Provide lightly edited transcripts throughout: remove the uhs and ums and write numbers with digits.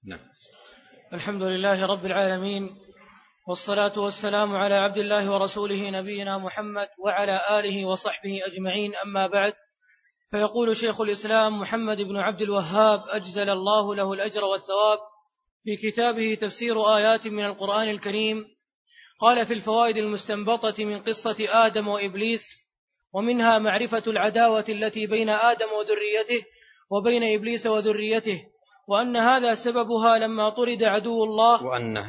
نعم. الحمد لله رب العالمين، والصلاة والسلام على عبد الله ورسوله نبينا محمد وعلى آله وصحبه أجمعين، أما بعد. فيقول شيخ الإسلام محمد بن عبد الوهاب أجزل الله له الأجر والثواب في كتابه تفسير آيات من القرآن الكريم، قال في الفوائد المستنبطة من قصة آدم وإبليس: ومنها معرفة العداوة التي بين آدم وذريته وبين إبليس وذريته، وأن هذا سببها لما طرد عدو الله،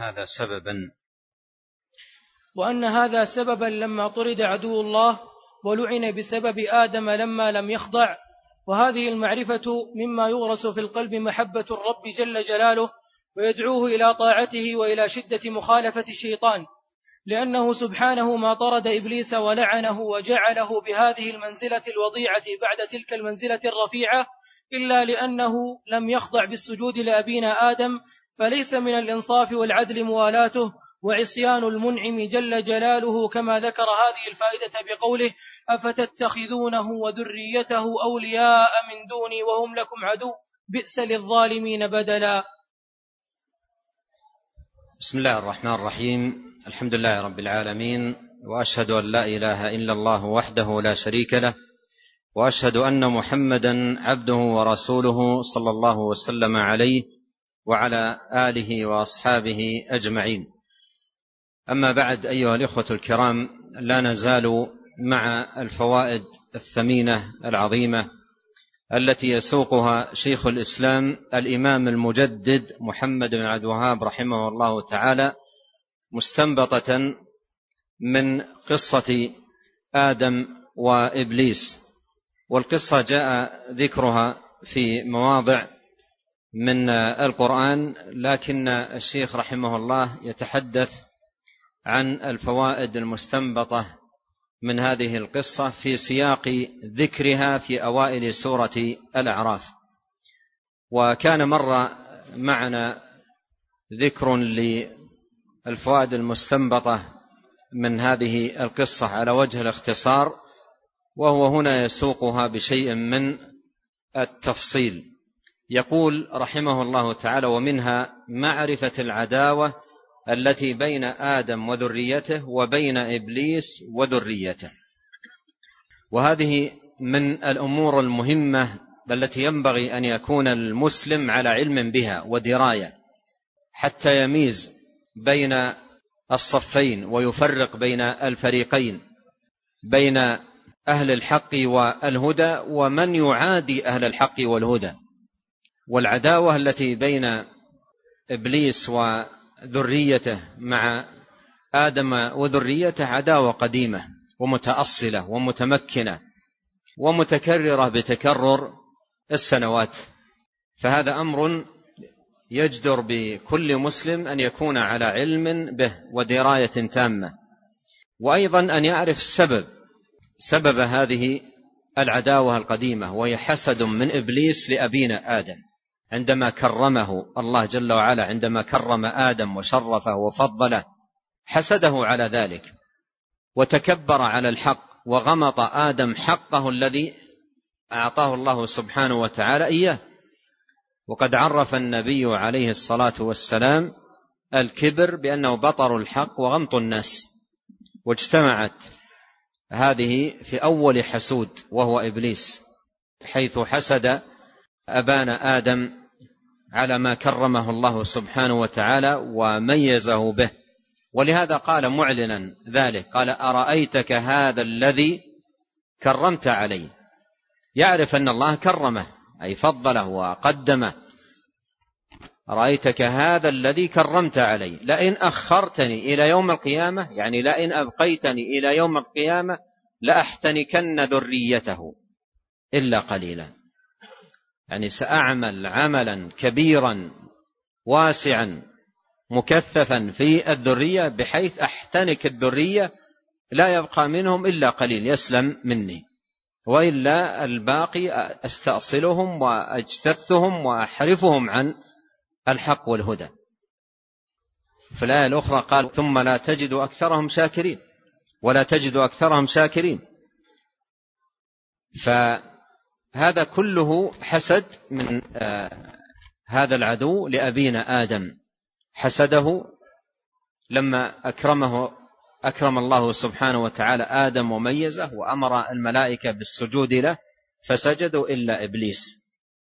وأن هذا سببا لما طرد عدو الله ولعن بسبب آدم لما لم يخضع. وهذه المعرفة مما يغرس في القلب محبة الرب جل جلاله، ويدعوه إلى طاعته وإلى شدة مخالفة الشيطان، لأنه سبحانه ما طرد إبليس ولعنه وجعله بهذه المنزلة الوضيعة بعد تلك المنزلة الرفيعة إلا لأنه لم يخضع بالسجود لأبينا آدم، فليس من الإنصاف والعدل موالاته وعصيان المنعم جل جلاله، كما ذكر هذه الفائدة بقوله: أفتتخذونه وذريته أولياء من دوني وهم لكم عدو بئس للظالمين بدلا. بسم الله الرحمن الرحيم. الحمد لله رب العالمين، وأشهد أن لا إله إلا الله وحده لا شريك له، وأشهد أن محمدا عبده ورسوله صلى الله وسلم عليه وعلى آله وأصحابه أجمعين. أما بعد، أيها الإخوة الكرام، لا نزال مع الفوائد الثمينة العظيمة التي يسوقها شيخ الإسلام الإمام المجدد محمد بن عبد الوهاب رحمه الله تعالى، مستنبطة من قصة آدم وإبليس. والقصة جاء ذكرها في مواضع من القرآن، لكن الشيخ رحمه الله يتحدث عن الفوائد المستنبطة من هذه القصة في سياق ذكرها في أوائل سورة الأعراف. وكان مر معنا ذكر للفوائد المستنبطة من هذه القصة على وجه الاختصار، وهو هنا يسوقها بشيء من التفصيل. يقول رحمه الله تعالى: ومنها معرفة العداوة التي بين آدم وذريته وبين إبليس وذريته. وهذه من الأمور المهمة التي ينبغي أن يكون المسلم على علم بها ودراية، حتى يميز بين الصفين ويفرق بين الفريقين، بين أهل الحق والهدى ومن يعادي أهل الحق والهدى. والعداوة التي بين إبليس وذريته مع آدم وذريته عداوة قديمة ومتأصلة ومتمكنة ومتكررة بتكرر السنوات. فهذا أمر يجدر بكل مسلم أن يكون على علم به ودراية تامة، وأيضا أن يعرف سبب هذه العداوة القديمة، وهي حسد من إبليس لأبينا آدم عندما كرمه الله جل وعلا، عندما كرم آدم وشرفه وفضله، حسده على ذلك وتكبر على الحق وغمط آدم حقه الذي أعطاه الله سبحانه وتعالى إياه. وقد عرف النبي عليه الصلاة والسلام الكبر بأنه بطر الحق وغمط الناس، واجتمعت هذه في أول حسود وهو إبليس، حيث حسد أبانا آدم على ما كرمه الله سبحانه وتعالى وميزه به. ولهذا قال معلنا ذلك، قال: أرأيتك هذا الذي كرمت عليه. يعرف أن الله كرمه أي فضله وقدمه. رأيتك هذا الذي كرمت عليه، لئن أخرتني إلى يوم القيامة، يعني لئن أبقيتني إلى يوم القيامة لأحتنكن ذريته إلا قليلا. يعني سأعمل عملا كبيرا واسعا مكثفا في الذرية بحيث أحتنك الذرية، لا يبقى منهم إلا قليل يسلم مني، وإلا الباقي أستأصلهم وأجتثهم وأحرفهم عن الحق والهدى. في الآية الأخرى قال: ثم لا تجد أكثرهم شاكرين، ولا تجد أكثرهم شاكرين. فهذا كله حسد من هذا العدو لأبينا آدم، حسده لما أكرم الله سبحانه وتعالى آدم وميزه وأمر الملائكة بالسجود له فسجدوا إلا إبليس،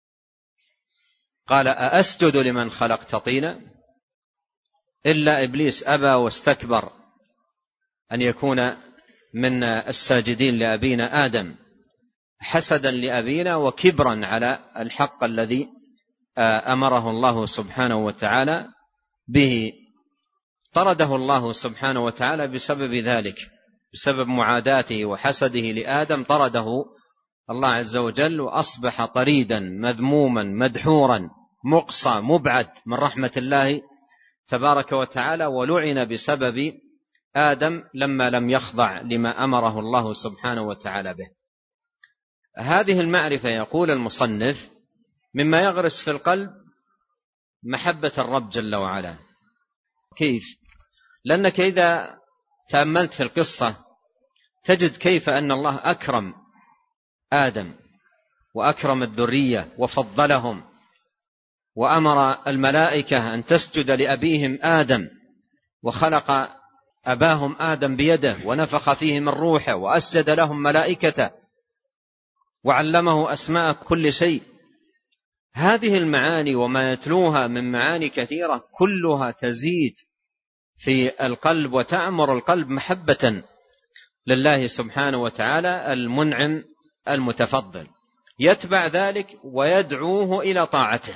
قال أأسجد لمن خلقت طينا، إلا إبليس أبى واستكبر أن يكون من الساجدين لأبينا آدم، حسدا لأبينا وكبرا على الحق الذي أمره الله سبحانه وتعالى به. طرده الله سبحانه وتعالى بسبب ذلك، بسبب معاداته وحسده لآدم طرده الله عز وجل، وأصبح طريدا مذموما مدحورا مقصى مبعد من رحمة الله تبارك وتعالى، ولعن بسبب آدم لما لم يخضع لما أمره الله سبحانه وتعالى به. هذه المعرفة يقول المصنف مما يغرس في القلب محبة الرب جل وعلا. كيف؟ لأنك إذا تأملت في القصة تجد كيف أن الله أكرم آدم وأكرم الذرية وفضلهم، وأمر الملائكة أن تسجد لأبيهم آدم، وخلق أباهم آدم بيده ونفخ فيه من روحه وأسجد لهم ملائكته وعلمه أسماء كل شيء. هذه المعاني وما يتلوها من معاني كثيرة كلها تزيد في القلب وتعمر القلب محبة لله سبحانه وتعالى المنعم المتفضل، يتبع ذلك ويدعوه إلى طاعته.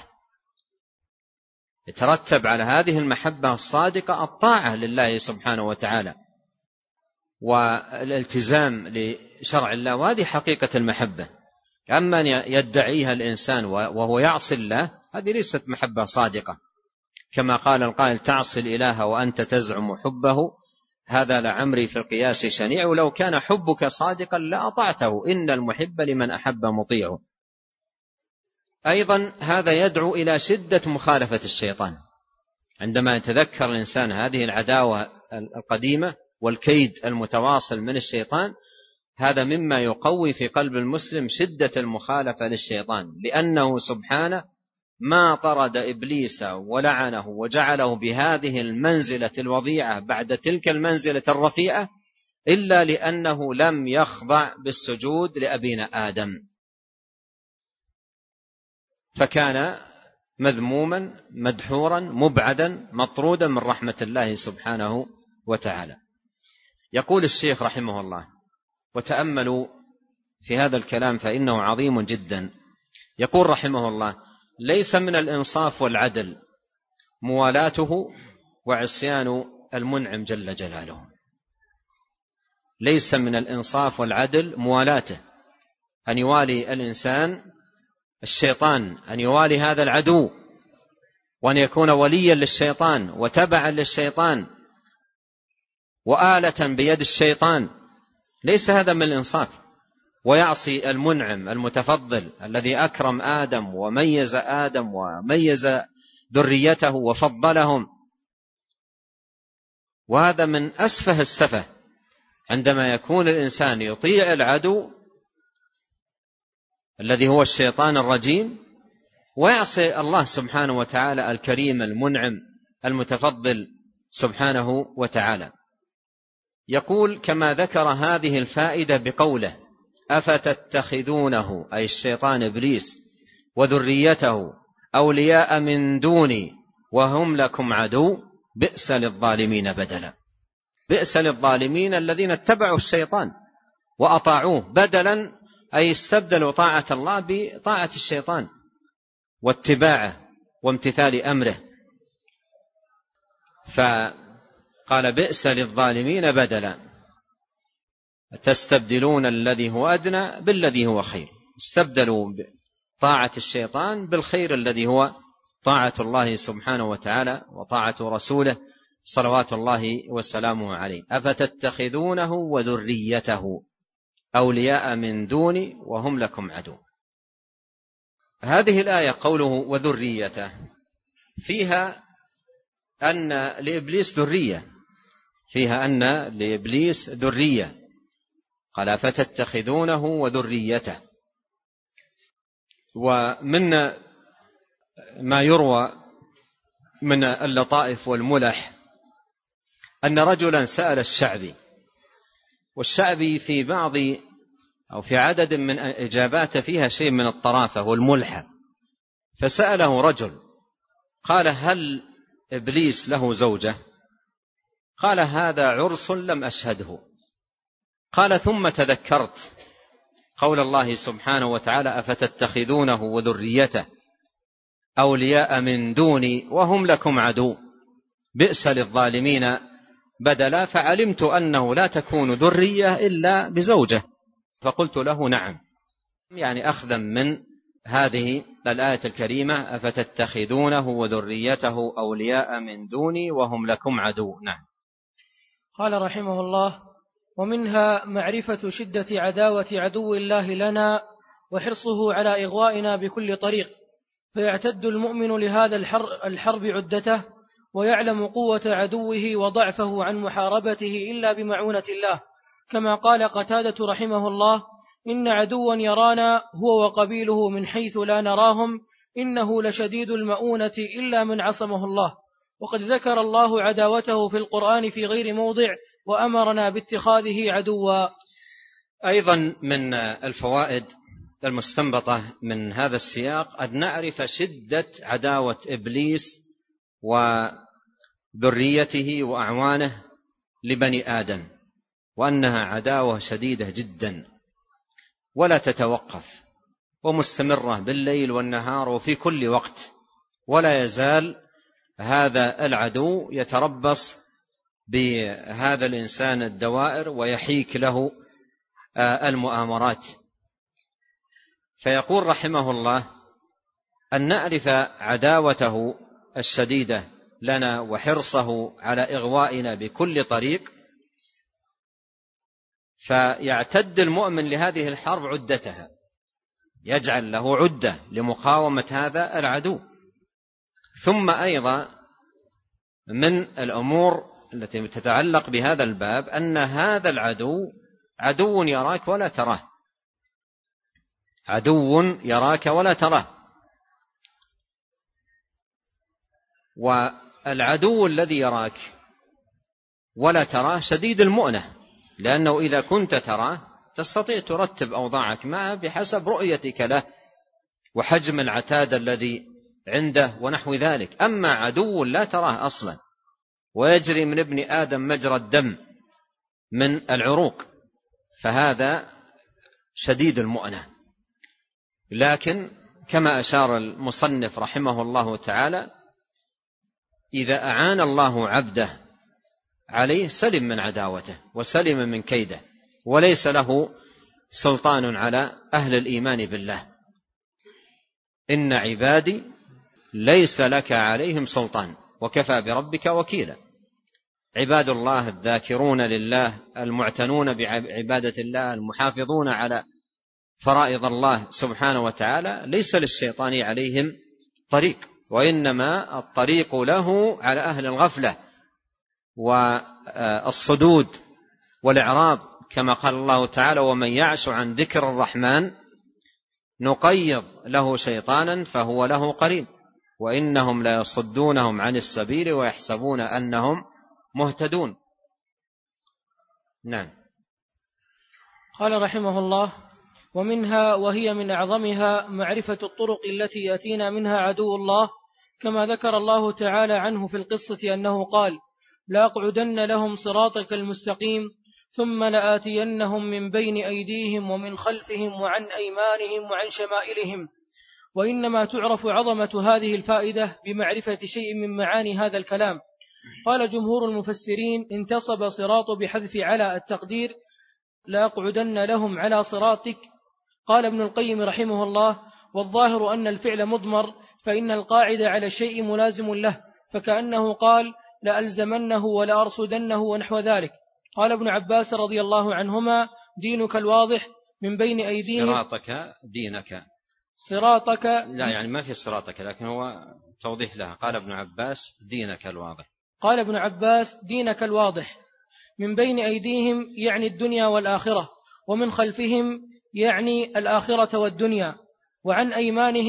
يترتب على هذه المحبة الصادقة الطاعة لله سبحانه وتعالى والالتزام لشرع الله، وهذه حقيقة المحبة. أما أن يدعيها الإنسان وهو يعصي الله هذه ليست محبة صادقة، كما قال القائل تعصي الإله وأنت تزعم حبه، هذا لعمري في القياس شنيع، ولو كان حبك صادقا لأطعته إن المحب لمن أحب مطيع. أيضا هذا يدعو إلى شدة مخالفة الشيطان، عندما يتذكر الإنسان هذه العداوة القديمة والكيد المتواصل من الشيطان، هذا مما يقوي في قلب المسلم شدة المخالفة للشيطان، لأنه سبحانه ما طرد إبليس ولعنه وجعله بهذه المنزلة الوضيعة بعد تلك المنزلة الرفيعة إلا لأنه لم يخضع بالسجود لأبينا آدم، فكان مذموما مدحورا مبعدا مطرودا من رحمة الله سبحانه وتعالى. يقول الشيخ رحمه الله، وتأملوا في هذا الكلام فإنه عظيم جدا، يقول رحمه الله ليس من الإنصاف والعدل موالاته وعصيان المنعم جل جلاله. ليس من الإنصاف والعدل موالاته، أن يوالي الإنسان الشيطان، أن يوالي هذا العدو، وأن يكون وليا للشيطان وتبعا للشيطان وآلة بيد الشيطان، ليس هذا من الإنصاف. ويعصي المنعم المتفضل الذي أكرم آدم وميز آدم وميز ذريته وفضلهم، وهذا من أسفه السفه عندما يكون الإنسان يطيع العدو الذي هو الشيطان الرجيم ويعصي الله سبحانه وتعالى الكريم المنعم المتفضل سبحانه وتعالى. يقول كما ذكر هذه الفائدة بقوله أفتتخذونه أي الشيطان إبليس وذريته أولياء من دوني وهم لكم عدو بئس للظالمين بدلا. بئس للظالمين الذين اتبعوا الشيطان وأطاعوه، بدلا أي استبدلوا طاعة الله بطاعة الشيطان واتباعه وامتثال أمره، فقال بئس للظالمين بدلا، تستبدلون الذي هو أدنى بالذي هو خير. استبدلوا طاعة الشيطان بالخير الذي هو طاعة الله سبحانه وتعالى وطاعة رسوله صلوات الله وسلامه عليه. أفتتخذونه وذريته أولياء من دوني وهم لكم عدو. هذه الآية قوله وذريته فيها أن لإبليس ذرية، فيها أن لإبليس ذرية، قال فتتخذونه وذريته. ومن ما يروى من اللطائف والملح أن رجلا سأل الشعبي، والشعبي في بعض أو في عدد من إجاباته فيها شيء من الطرافة والملحة، فسأله رجل قال: هل إبليس له زوجة؟ قال: هذا عرس لم أشهده. قال: ثم تذكرت قول الله سبحانه وتعالى: أفتتخذونه وذريته أولياء من دوني وهم لكم عدو بئس للظالمين بدلا، فعلمت أنه لا تكون ذرية إلا بزوجة، فقلت له: نعم، يعني أخذا من هذه الآية الكريمة: أفتتخذونه وذريته أولياء من دوني وهم لكم عدو. نعم. قال رحمه الله: ومنها معرفة شدة عداوة عدو الله لنا وحرصه على إغوائنا بكل طريق، فيعتد المؤمن لهذا الحرب عدته، ويعلم قوة عدوه وضعفه عن محاربته إلا بمعونة الله، كما قال قتادة رحمه الله: إن عدوا يرانا هو وقبيله من حيث لا نراهم، إنه لشديد المؤونة إلا من عصمه الله. وقد ذكر الله عداوته في القرآن في غير موضع، وأمرنا باتخاذه عدوا. أيضا من الفوائد المستنبطة من هذا السياق أن نعرف شدة عداوة إبليس وذريته وأعوانه لبني آدم، وأنها عداوة شديدة جدا ولا تتوقف، ومستمرة بالليل والنهار وفي كل وقت، ولا يزال هذا العدو يتربص بهذا الإنسان الدوائر ويحيك له المؤامرات. فيقول رحمه الله: أن نعرف عداوته الشديدة لنا وحرصه على إغوائنا بكل طريق، فيعتد المؤمن لهذه الحرب عدتها، يجعل له عدة لمقاومة هذا العدو. ثم أيضا من الأمور التي تتعلق بهذا الباب أن هذا العدو عدو يراك ولا تراه، عدو يراك ولا تراه. والعدو الذي يراك ولا تراه شديد المؤنة، لأنه إذا كنت تراه تستطيع ترتب أوضاعك معه بحسب رؤيتك له وحجم العتاد الذي عنده ونحو ذلك. أما عدو لا تراه أصلا ويجري من ابن آدم مجرى الدم من العروق، فهذا شديد المؤنة. لكن كما أشار المصنف رحمه الله تعالى: إذا أعان الله عبده عليه سلم من عداوته وسلم من كيده، وليس له سلطان على أهل الإيمان بالله. إن عبادي ليس لك عليهم سلطان وكفى بربك وكيلا. عباد الله الذاكرون لله المعتنون بعبادة الله المحافظون على فرائض الله سبحانه وتعالى ليس للشيطان عليهم طريق، وإنما الطريق له على أهل الغفلة والصدود والإعراض، كما قال الله تعالى: ومن يعش عن ذكر الرحمن نقيض له شيطانا فهو له قرين وإنهم لا يصدونهم عن السبيل ويحسبون أنهم مهتدون. نعم. قال رحمه الله: ومنها وهي من أعظمها معرفة الطرق التي يأتينا منها عدو الله، كما ذكر الله تعالى عنه في القصة أنه قال: لأقعدن لهم صراطك المستقيم ثم لآتينهم من بين أيديهم ومن خلفهم وعن أيمانهم وعن شمائلهم. وإنما تعرف عظمة هذه الفائدة بمعرفة شيء من معاني هذا الكلام. قال جمهور المفسرين: انتصب صراط بحذف على التقدير لأقعدن لهم على صراطك. قال ابن القيم رحمه الله: والظاهر أن الفعل مضمر، فإن القاعد على الشيء ملازم له، فكأنه قال: لألزمنه ولأرصدنه ونحو ذلك. قال ابن عباس رضي الله عنهما: دينك الواضح من بين أيديهم. صراطك دينك، صراطك لا يعني ما في صراطك، لكن هو توضيح لها. قال ابن عباس: دينك الواضح. قال ابن عباس: دينك الواضح. من بين أيديهم يعني الدنيا والآخرة، ومن خلفهم يعني الآخرة والدنيا، وعن أيمانهم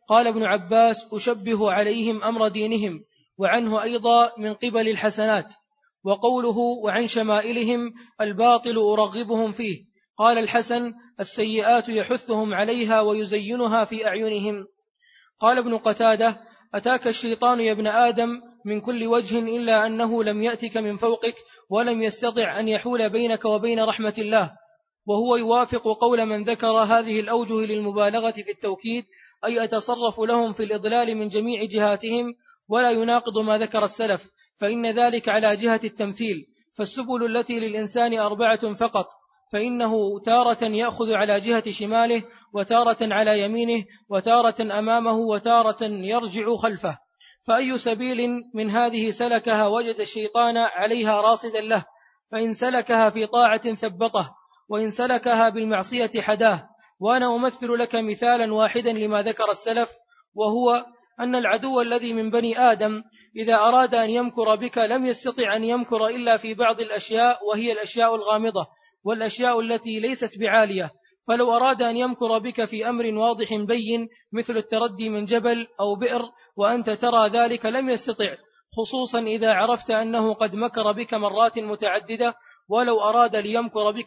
قال ابن عباس: أشبه عليهم أمر دينهم. وعنه أيضا من قبل الحسنات. وقوله: وعن شمائلهم الباطل أرغبهم فيه. قال الحسن: السيئات يحثهم عليها ويزينها في أعينهم. قال ابن قتادة: أتاك الشيطان يا ابن آدم من كل وجه إلا أنه لم يأتك من فوقك ولم يستطع أن يحول بينك وبين رحمة الله. وهو يوافق قول من ذكر هذه الأوجه للمبالغة في التوكيد، أي أتصرف لهم في الإضلال من جميع جهاتهم، ولا يناقض ما ذكر السلف، فإن ذلك على جهة التمثيل. فالسبل التي للإنسان 4 فقط، فإنه تارة يأخذ على جهة شماله، وتارة على يمينه، وتارة أمامه، وتارة يرجع خلفه. فأي سبيل من هذه سلكها وجد الشيطان عليها راصدا له، فإن سلكها في طاعة ثبطه، وإن سلكها بالمعصية حداه. وأنا أمثل لك مثالا واحدا لما ذكر السلف، وهو أن العدو الذي من بني آدم إذا أراد أن يمكر بك لم يستطع أن يمكر إلا في بعض الأشياء، وهي الأشياء الغامضة والأشياء التي ليست بعالية. فلو أراد أن يمكر بك في أمر واضح بين مثل التردي من جبل أو بئر وأنت ترى ذلك لم يستطع، خصوصا إذا عرفت أنه قد مكر بك مرات متعددة. ولو أراد ليمكر بك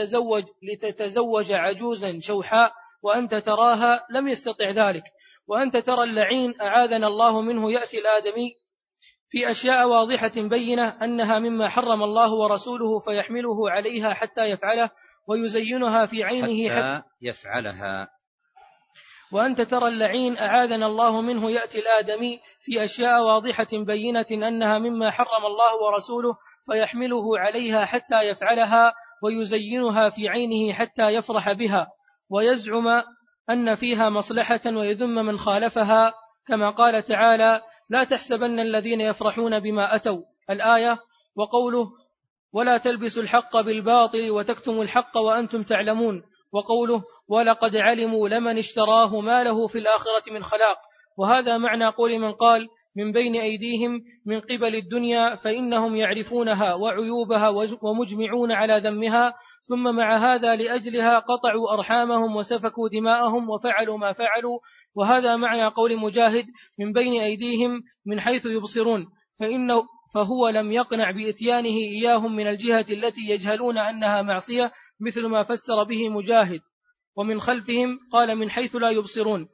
لتتزوج عجوزا شوحاء وأنت تراها لم يستطع ذلك. وأنت ترى اللعين أعاذنا الله منه يأتي الآدمي في أشياء واضحة بينة أنها مما حرم الله ورسوله فيحمله عليها حتى يفعله ويزينها في عينه حتى يفعلها. وأنت ترى اللعين أعاذنا الله منه يأتي الآدمي في أشياء واضحة بينة أنها مما حرم الله ورسوله فيحمله عليها حتى يفعلها ويزينها في عينه حتى يفرح بها ويزعم أن فيها مصلحة ويذم من خالفها، كما قال تعالى: لا تحسبن الذين يفرحون بما أتوا، الآية. وقوله: ولا تلبسوا الحق بالباطل وتكتموا الحق وأنتم تعلمون. وقوله: ولقد علموا لمن اشتراه ما له في الآخرة من خلاق. وهذا معنى قول من قال: من بين أيديهم من قبل الدنيا، فإنهم يعرفونها وعيوبها ومجمعون على ذمها، ثم مع هذا لأجلها قطعوا أرحامهم وسفكوا دماءهم وفعلوا ما فعلوا. وهذا معنى قول مجاهد: من بين أيديهم من حيث يبصرون، فهو لم يقنع بإتيانه إياهم من الجهة التي يجهلون أنها معصية، مثل ما فسر به مجاهد. ومن خلفهم قال: من حيث لا يبصرون،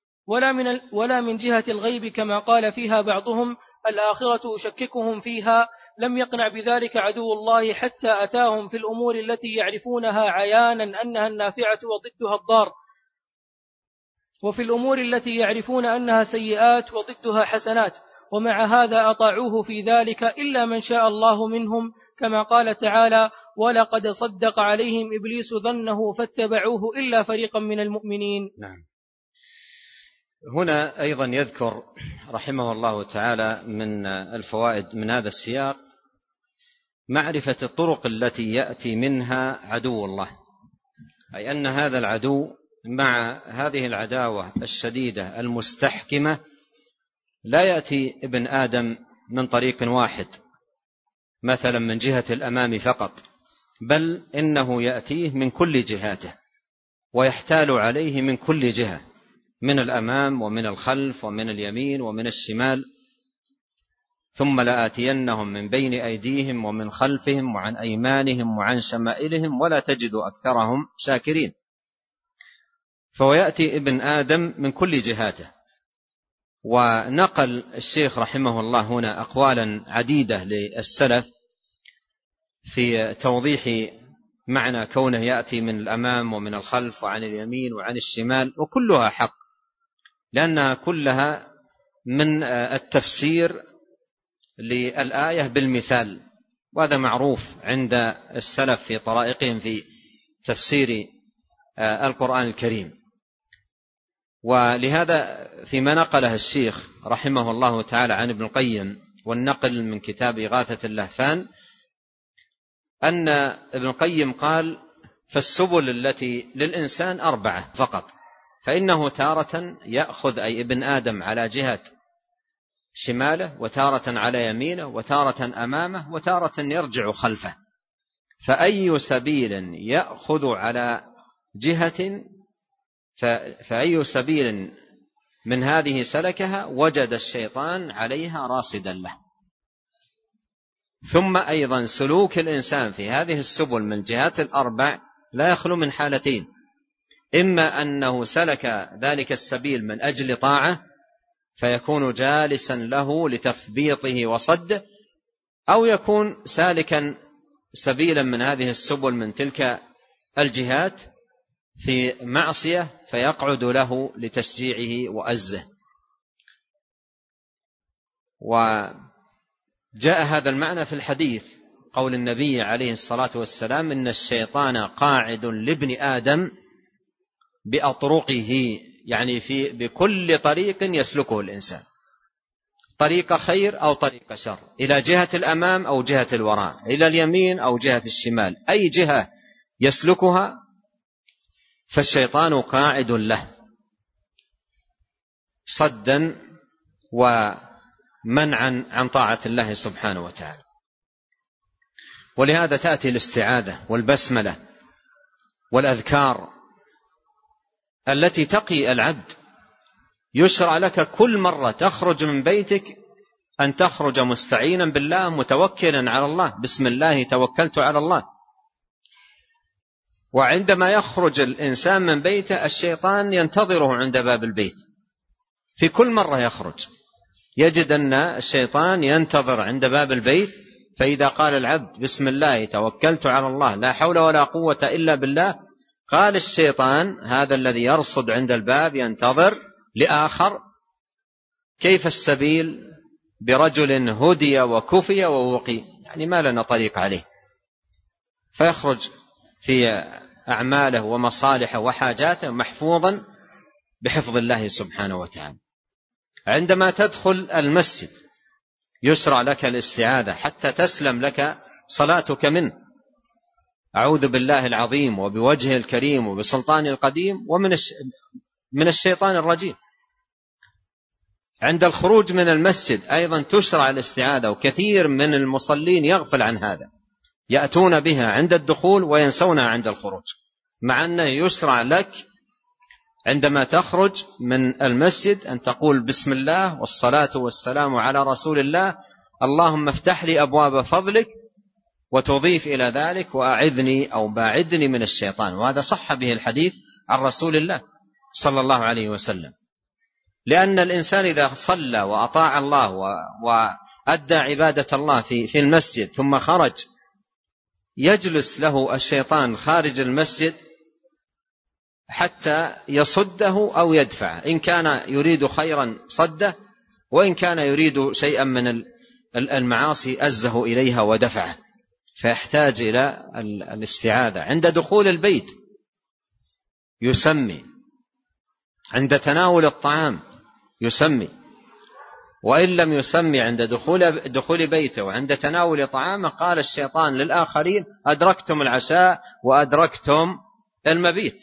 ولا من جهة الغيب كما قال فيها بعضهم: الآخرة أشككهم فيها. لم يقنع بذلك عدو الله حتى أتاهم في الأمور التي يعرفونها عيانا أنها النافعة وضدها الضار، وفي الأمور التي يعرفون أنها سيئات وضدها حسنات، ومع هذا أطاعوه في ذلك إلا من شاء الله منهم، كما قال تعالى: ولقد صدق عليهم إبليس ظنه فاتبعوه إلا فريقا من المؤمنين. نعم. هنا أيضا يذكر رحمه الله تعالى من الفوائد من هذا السياق معرفة الطرق التي يأتي منها عدو الله، أي أن هذا العدو مع هذه العداوة الشديدة المستحكمة لا يأتي ابن آدم من طريق واحد، مثلا من جهة الأمام فقط، بل إنه يأتيه من كل جهاته ويحتال عليه من كل جهة، من الأمام ومن الخلف ومن اليمين ومن الشمال. ثم لآتينهم من بين أيديهم ومن خلفهم وعن أيمانهم وعن شمائلهم ولا تجد أكثرهم شاكرين. فهو يأتي ابن آدم من كل جهاته. ونقل الشيخ رحمه الله هنا أقوالا عديدة للسلف في توضيح معنى كونه يأتي من الأمام ومن الخلف وعن اليمين وعن الشمال، وكلها حق، لأنها كلها من التفسير للآية بالمثال، وهذا معروف عند السلف في طرائقهم في تفسير القرآن الكريم. ولهذا فيما نقله الشيخ رحمه الله تعالى عن ابن القيم، والنقل من كتاب إغاثة اللهفان، أن ابن القيم قال: فالسبل التي للإنسان 4 فقط، فإنه تارة يأخذ أي ابن آدم على جهة شماله، وتارة على يمينه، وتارة أمامه، وتارة يرجع خلفه. فأي سبيل يأخذ على جهة فأي سبيل من هذه سلكها وجد الشيطان عليها راصدا له. ثم أيضا سلوك الإنسان في هذه السبل من الجهات الأربع لا يخلو من حالتين: إما أنه سلك ذلك السبيل من أجل طاعة فيكون جالسا له لتثبيطه وصده، أو يكون سالكا سبيلا من هذه السبل من تلك الجهات في معصية فيقعد له لتشجيعه وأزه. وجاء هذا المعنى في الحديث قول النبي عليه الصلاة والسلام: إن الشيطان قاعد لابن آدم بأطرقه، يعني بكل طريق يسلكه الإنسان، طريق خير أو طريق شر، إلى جهة الأمام أو جهة الوراء، إلى اليمين أو جهة الشمال، أي جهة يسلكها فالشيطان قاعد له صدا ومنعا عن طاعة الله سبحانه وتعالى. ولهذا تأتي الاستعاذة والبسملة والأذكار التي تقي العبد. يشرع لك كل مرة تخرج من بيتك أن تخرج مستعينا بالله متوكلا على الله، بسم الله توكلت على الله. وعندما يخرج الإنسان من بيته الشيطان ينتظره عند باب البيت، في كل مرة يخرج يجد أن الشيطان ينتظر عند باب البيت، فإذا قال العبد بسم الله توكلت على الله لا حول ولا قوة إلا بالله، قال الشيطان هذا الذي يرصد عند الباب ينتظر لآخر: كيف السبيل برجل هدي وكفي ووقي، يعني ما لنا طريق عليه، فيخرج في أعماله ومصالحه وحاجاته محفوظا بحفظ الله سبحانه وتعالى. عندما تدخل المسجد يشرع لك الاستعاذة حتى تسلم لك صلاتك منه: أعوذ بالله العظيم وبوجهه الكريم وبسلطانه القديم ومن الشيطان الرجيم. عند الخروج من المسجد أيضا تشرع الاستعاذة، وكثير من المصلين يغفل عن هذا، يأتون بها عند الدخول وينسونها عند الخروج، مع أنه يشرع لك عندما تخرج من المسجد أن تقول بسم الله والصلاة والسلام على رسول الله، اللهم افتح لي أبواب فضلك، وتضيف إلى ذلك وأعذني أو باعدني من الشيطان. وهذا صح به الحديث عن رسول الله صلى الله عليه وسلم، لأن الإنسان إذا صلى وأطاع الله وأدى عبادة الله في المسجد ثم خرج، يجلس له الشيطان خارج المسجد حتى يصده أو يدفعه، إن كان يريد خيرا صده، وإن كان يريد شيئا من المعاصي أزه إليها ودفعه. فيحتاج إلى الاستعاذة عند دخول البيت، يسمي عند تناول الطعام يسمي، وإن لم يسمي عند دخول بيته وعند تناول طعامه قال الشيطان للآخرين: أدركتم العشاء وأدركتم المبيت.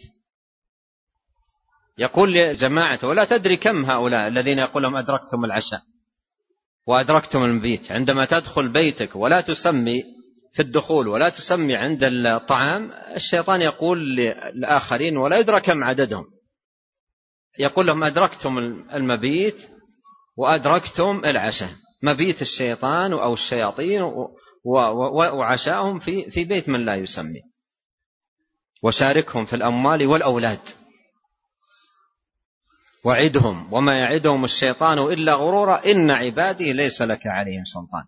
يقول لجماعته: ولا تدري كم هؤلاء الذين يقول لهم أدركتم العشاء وأدركتم المبيت. عندما تدخل بيتك ولا تسمي في الدخول ولا تسمي عند الطعام، الشيطان يقول للآخرين ولا يدرى كم عددهم، يقول لهم أدركتم المبيت وأدركتم العشاء. مبيت الشيطان أو الشياطين وعشاءهم في بيت من لا يسمي. وشاركهم في الأموال والأولاد وعدهم وما يعدهم الشيطان إلا غرورا إن عبادي ليس لك عليهم سلطان.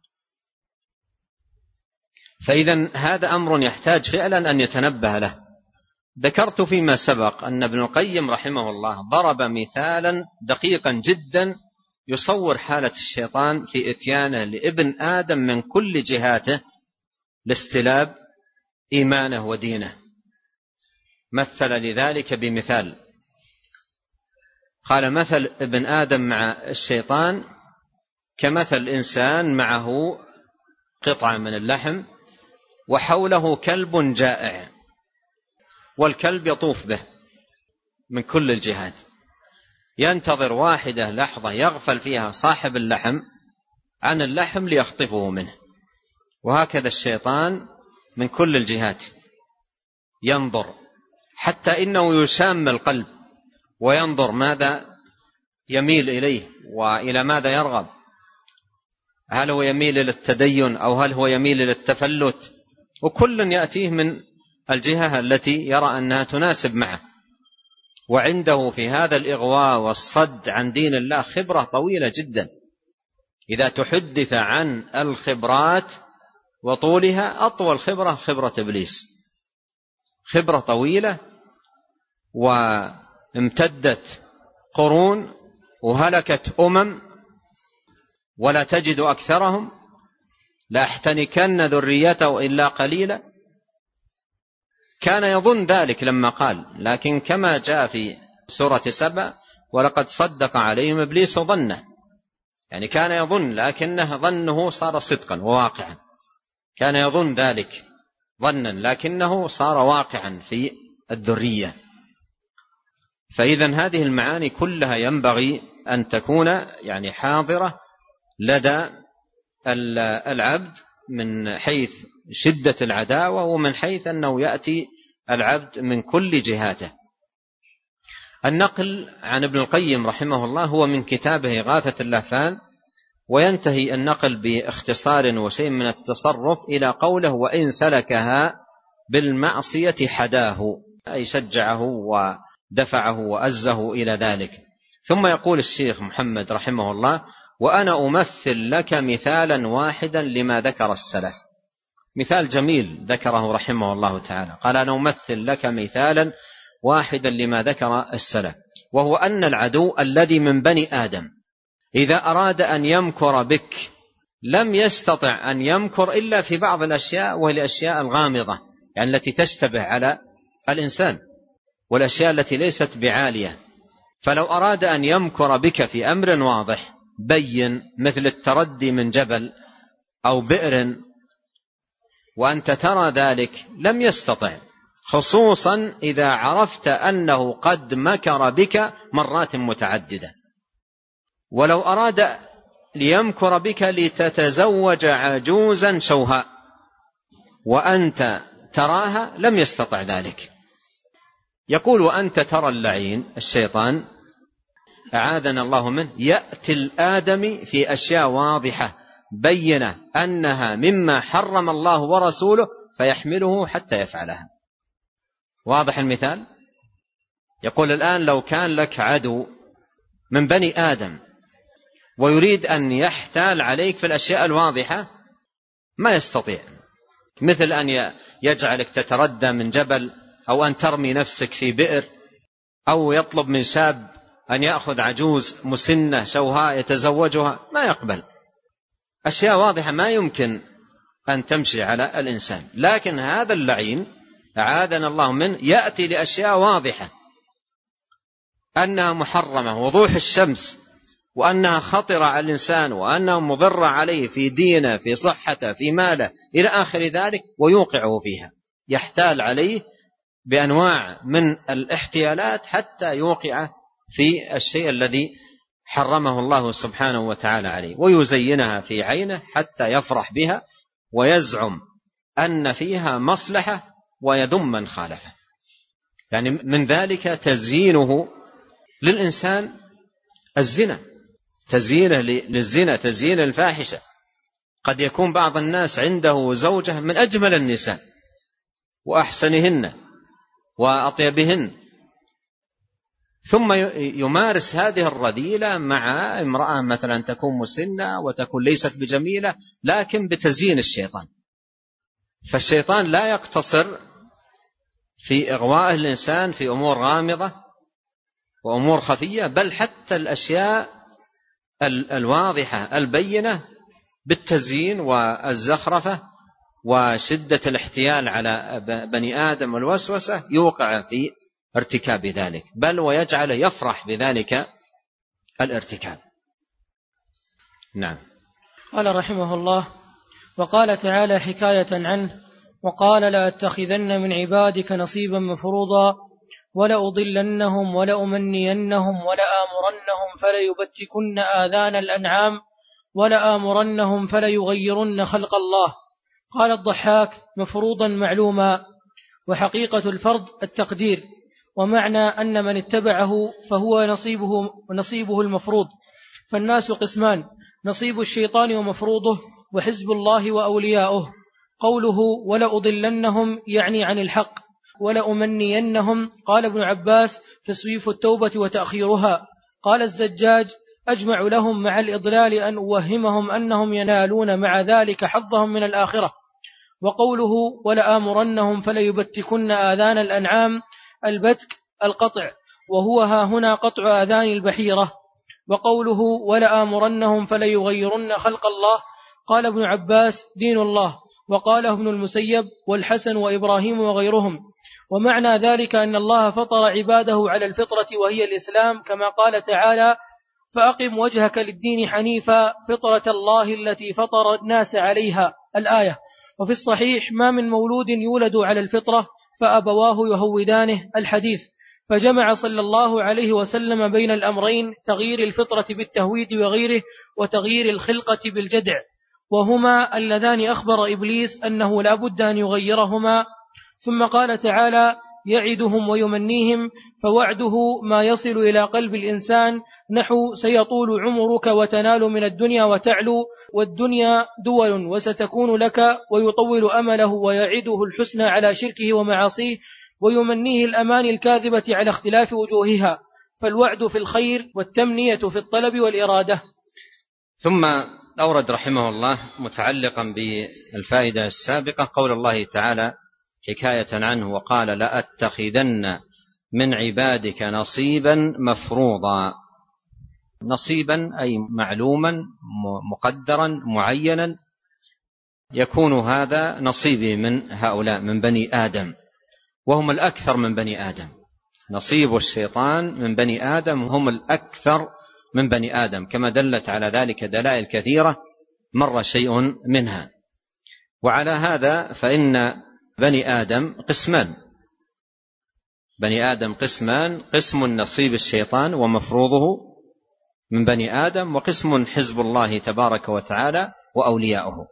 فإذا هذا أمر يحتاج فعلا أن يتنبه له. ذكرت فيما سبق أن ابن القيم رحمه الله ضرب مثالا دقيقا جدا يصور حالة الشيطان في إتيانه لابن آدم من كل جهاته لاستلاب إيمانه ودينه. مثل لذلك بمثال، قال: مثل ابن آدم مع الشيطان كمثل إنسان معه قطعة من اللحم وحوله كلب جائع، والكلب يطوف به من كل الجهات، ينتظر واحدة لحظة يغفل فيها صاحب اللحم عن اللحم ليخطفه منه. وهكذا الشيطان من كل الجهات ينظر، حتى إنه يشام القلب وينظر ماذا يميل إليه وإلى ماذا يرغب، هل هو يميل إلى التدين أو هل هو يميل إلى التفلت، وكل يأتيه من الجهة التي يرى أنها تناسب معه. وعنده في هذا الإغواء والصد عن دين الله خبرة طويلة جدا. إذا تحدث عن الخبرات وطولها، أطول خبرة إبليس، خبرة طويلة وامتدت قرون وهلكت ولا تجد أكثرهم، لا أحتنكن ذريته إلا قليلا. كان يظن ذلك لما قال، لكن كما جاء في سورة 7 ولقد صدق عليهم إبليس ظنه، يعني كان يظن لكنه ظنه صار صدقا وواقعا. كان يظن ذلك ظنا لكنه صار واقعا في الذرية. فإذن هذه المعاني كلها ينبغي أن تكون يعني حاضرة لدى العبد، من حيث شدة العداوة ومن حيث أنه يأتي العبد من كل جهاته. النقل عن ابن القيم رحمه الله هو من كتابه إغاثة اللهفان، وينتهي النقل باختصار وشيء من التصرف إلى قوله وإن سلكها بالمعصية حداه، أي شجعه ودفعه وأزه إلى ذلك. ثم يقول الشيخ محمد رحمه الله وأنا أمثل لك مثالا واحدا لما ذكر السلف. مثال جميل ذكره رحمه الله تعالى، قال أنا أمثل لك مثالا واحدا لما ذكر السلف، وهو أن العدو الذي من بني آدم إذا أراد أن يمكر بك لم يستطع أن يمكر إلا في بعض الأشياء، وهي الأشياء الغامضة، يعني التي تشتبه على الإنسان، والأشياء التي ليست بعالية. فلو أراد أن يمكر بك في أمر واضح بين مثل التردي من جبل أو بئر وأنت ترى ذلك لم يستطع، خصوصا إذا عرفت أنه قد مكر بك مرات متعددة. ولو أراد ليمكر بك لتتزوج عجوزا شوهاء وأنت تراها لم يستطع ذلك. يقول وأنت ترى اللعين الشيطان أعاذنا الله منه يأتي الآدمي في أشياء واضحة بينة أنها مما حرم الله ورسوله فيحمله حتى يفعلها. واضح المثال؟ يقول الآن لو كان لك عدو من بني آدم ويريد أن يحتال عليك في الأشياء الواضحة ما يستطيع، مثل أن يجعلك تتردى من جبل، أو أن ترمي نفسك في بئر، أو يطلب من شاب أن يأخذ عجوز مسنة شوهاء يتزوجها، ما يقبل. أشياء واضحة ما يمكن أن تمشي على الإنسان. لكن هذا اللعين أعاذنا الله منه يأتي لأشياء واضحة أنها محرمة وضوح الشمس، وأنها خطرة على الإنسان، وأنها مضرة عليه في دينه في صحته في ماله إلى آخر ذلك، ويوقعه فيها، يحتال عليه بأنواع من الاحتيالات حتى يوقع في الشيء الذي حرمه الله سبحانه وتعالى عليه، ويزينها في عينه حتى يفرح بها ويزعم أن فيها مصلحة ويذم من خالفه. يعني من ذلك تزيينه للإنسان الزنا، تزيينه للزنا، تزيين الفاحشة. قد يكون بعض الناس عنده زوجة من أجمل النساء وأحسنهن وأطيبهن، ثم يمارس هذه الرذيلة مع امرأة مثلا تكون مسنة وتكون ليست بجميلة، لكن بتزيين الشيطان. فالشيطان لا يقتصر في إغواء الإنسان في أمور غامضة وأمور خفية، بل حتى الأشياء الواضحة البينة بالتزيين والزخرفة وشدة الاحتيال على بني آدم والوسوسة يوقع في ارتكاب ذلك، بل ويجعل يفرح بذلك الارتكاب. نعم. قال رحمه الله وقال تعالى حكاية عنه وقال لأتخذن من عبادك نصيبا مفروضا ولأضلنهم ولأمنينهم ولآمرنهم فليبتكن آذان الأنعام ولآمرنهم فليغيرن خلق الله. قال الضحاك مفروضا معلوما، وحقيقة الفرض التقدير، ومعنى أن من اتبعه فهو نصيبه المفروض. فالناس قسمان: نصيب الشيطان ومفروضه، وحزب الله وأولياؤه. قوله ولأضلنهم يعني عن الحق، ولأمنينهم قال ابن عباس تسويف التوبة وتأخيرها. قال الزجاج أجمع لهم مع الإضلال أن أوهمهم أنهم ينالون مع ذلك حظهم من الآخرة. وقوله ولآمرنهم فليبتكن آذان الأنعام، البتك القطع، وهو ها هنا قطع آذان البحيرة. وقوله ولآمرنهم فليغيرن خلق الله، قال ابن عباس دين الله، وقاله ابن المسيب والحسن وإبراهيم وغيرهم. ومعنى ذلك أن الله فطر عباده على الفطرة وهي الإسلام، كما قال تعالى فأقم وجهك للدين حنيفا فطرة الله التي فطر الناس عليها، الآية. وفي الصحيح ما من مولود يولد على الفطرة فأبواه يهودانه، الحديث. فجمع صلى الله عليه وسلم بين الأمرين: تغيير الفطرة بالتهويد وغيره، وتغيير الخلقة بالجدع، وهما اللذان أخبر إبليس أنه لا بد أن يغيرهما. ثم قال تعالى يعدهم ويمنيهم، فوعده ما يصل إلى قلب الإنسان، نحو سيطول عمرك وتنال من الدنيا وتعلو، والدنيا دول وستكون لك، ويطول أمله ويعده الحسنى على شركه ومعاصيه، ويمنيه الأماني الكاذبة على اختلاف وجوهها. فالوعد في الخير والتمنية في الطلب والإرادة. ثم أورد رحمه الله متعلقا بالفائدة السابقة قول الله تعالى حكاية عنه: وقال لأتخذن من عبادك نصيبا مفروضا. نصيبا أي معلوما مقدرا معينا، يكون هذا نصيبي من هؤلاء من بني آدم، وهم الأكثر من بني آدم. نصيب الشيطان من بني آدم هم الأكثر من بني آدم، كما دلت على ذلك دلائل كثيرة مر شيء منها. وعلى هذا فإن بني آدم قسمان، بني آدم قسمان: قسم نصيب الشيطان ومفروضه من بني آدم، وقسم حزب الله تبارك وتعالى وأولياؤه.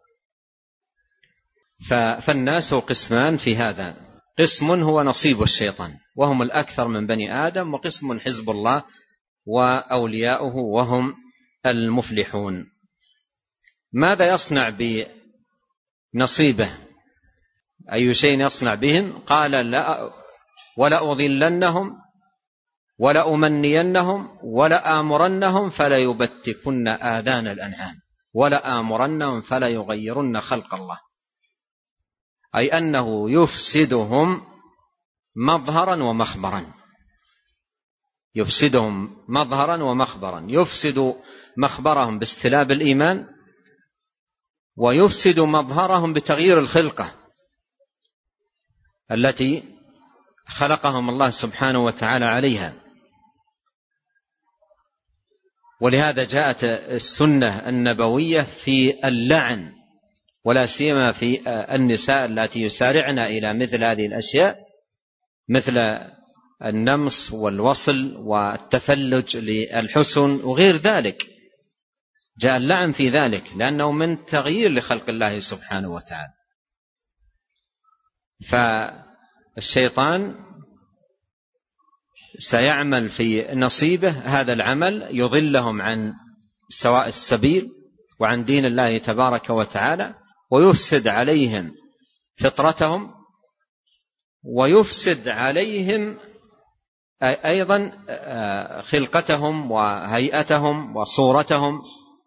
فالناس قسمان في هذا: قسم هو نصيب الشيطان وهم الأكثر من بني آدم، وقسم حزب الله وأولياؤه وهم المفلحون. ماذا يصنع بنصيبه؟ أي شيء يصنع بهم؟ قال لا ولأضلنهم ولأمنينهم ولآمرنهم فليبتكن آذان الأنعام ولآمرنهم فليغيرن خلق الله، أي أنه يفسدهم مظهرا ومخبرا. يفسدهم مظهرا ومخبرا، يفسد مخبرهم باستلاب الإيمان، ويفسد مظهرهم بتغيير الخلقة التي خلقهم الله سبحانه وتعالى عليها. ولهذا جاءت السنة النبوية في اللعن، ولا سيما في النساء التي يسارعن إلى مثل هذه الأشياء، مثل النمص والوصل والتفلج للحسن وغير ذلك. جاء اللعن في ذلك لأنه من تغيير لخلق الله سبحانه وتعالى. فالشيطان سيعمل في نصيبه هذا العمل، يضلهم عن سواء السبيل وعن دين الله تبارك وتعالى، ويفسد عليهم فطرتهم، ويفسد عليهم أيضا خلقتهم وهيئتهم وصورتهم.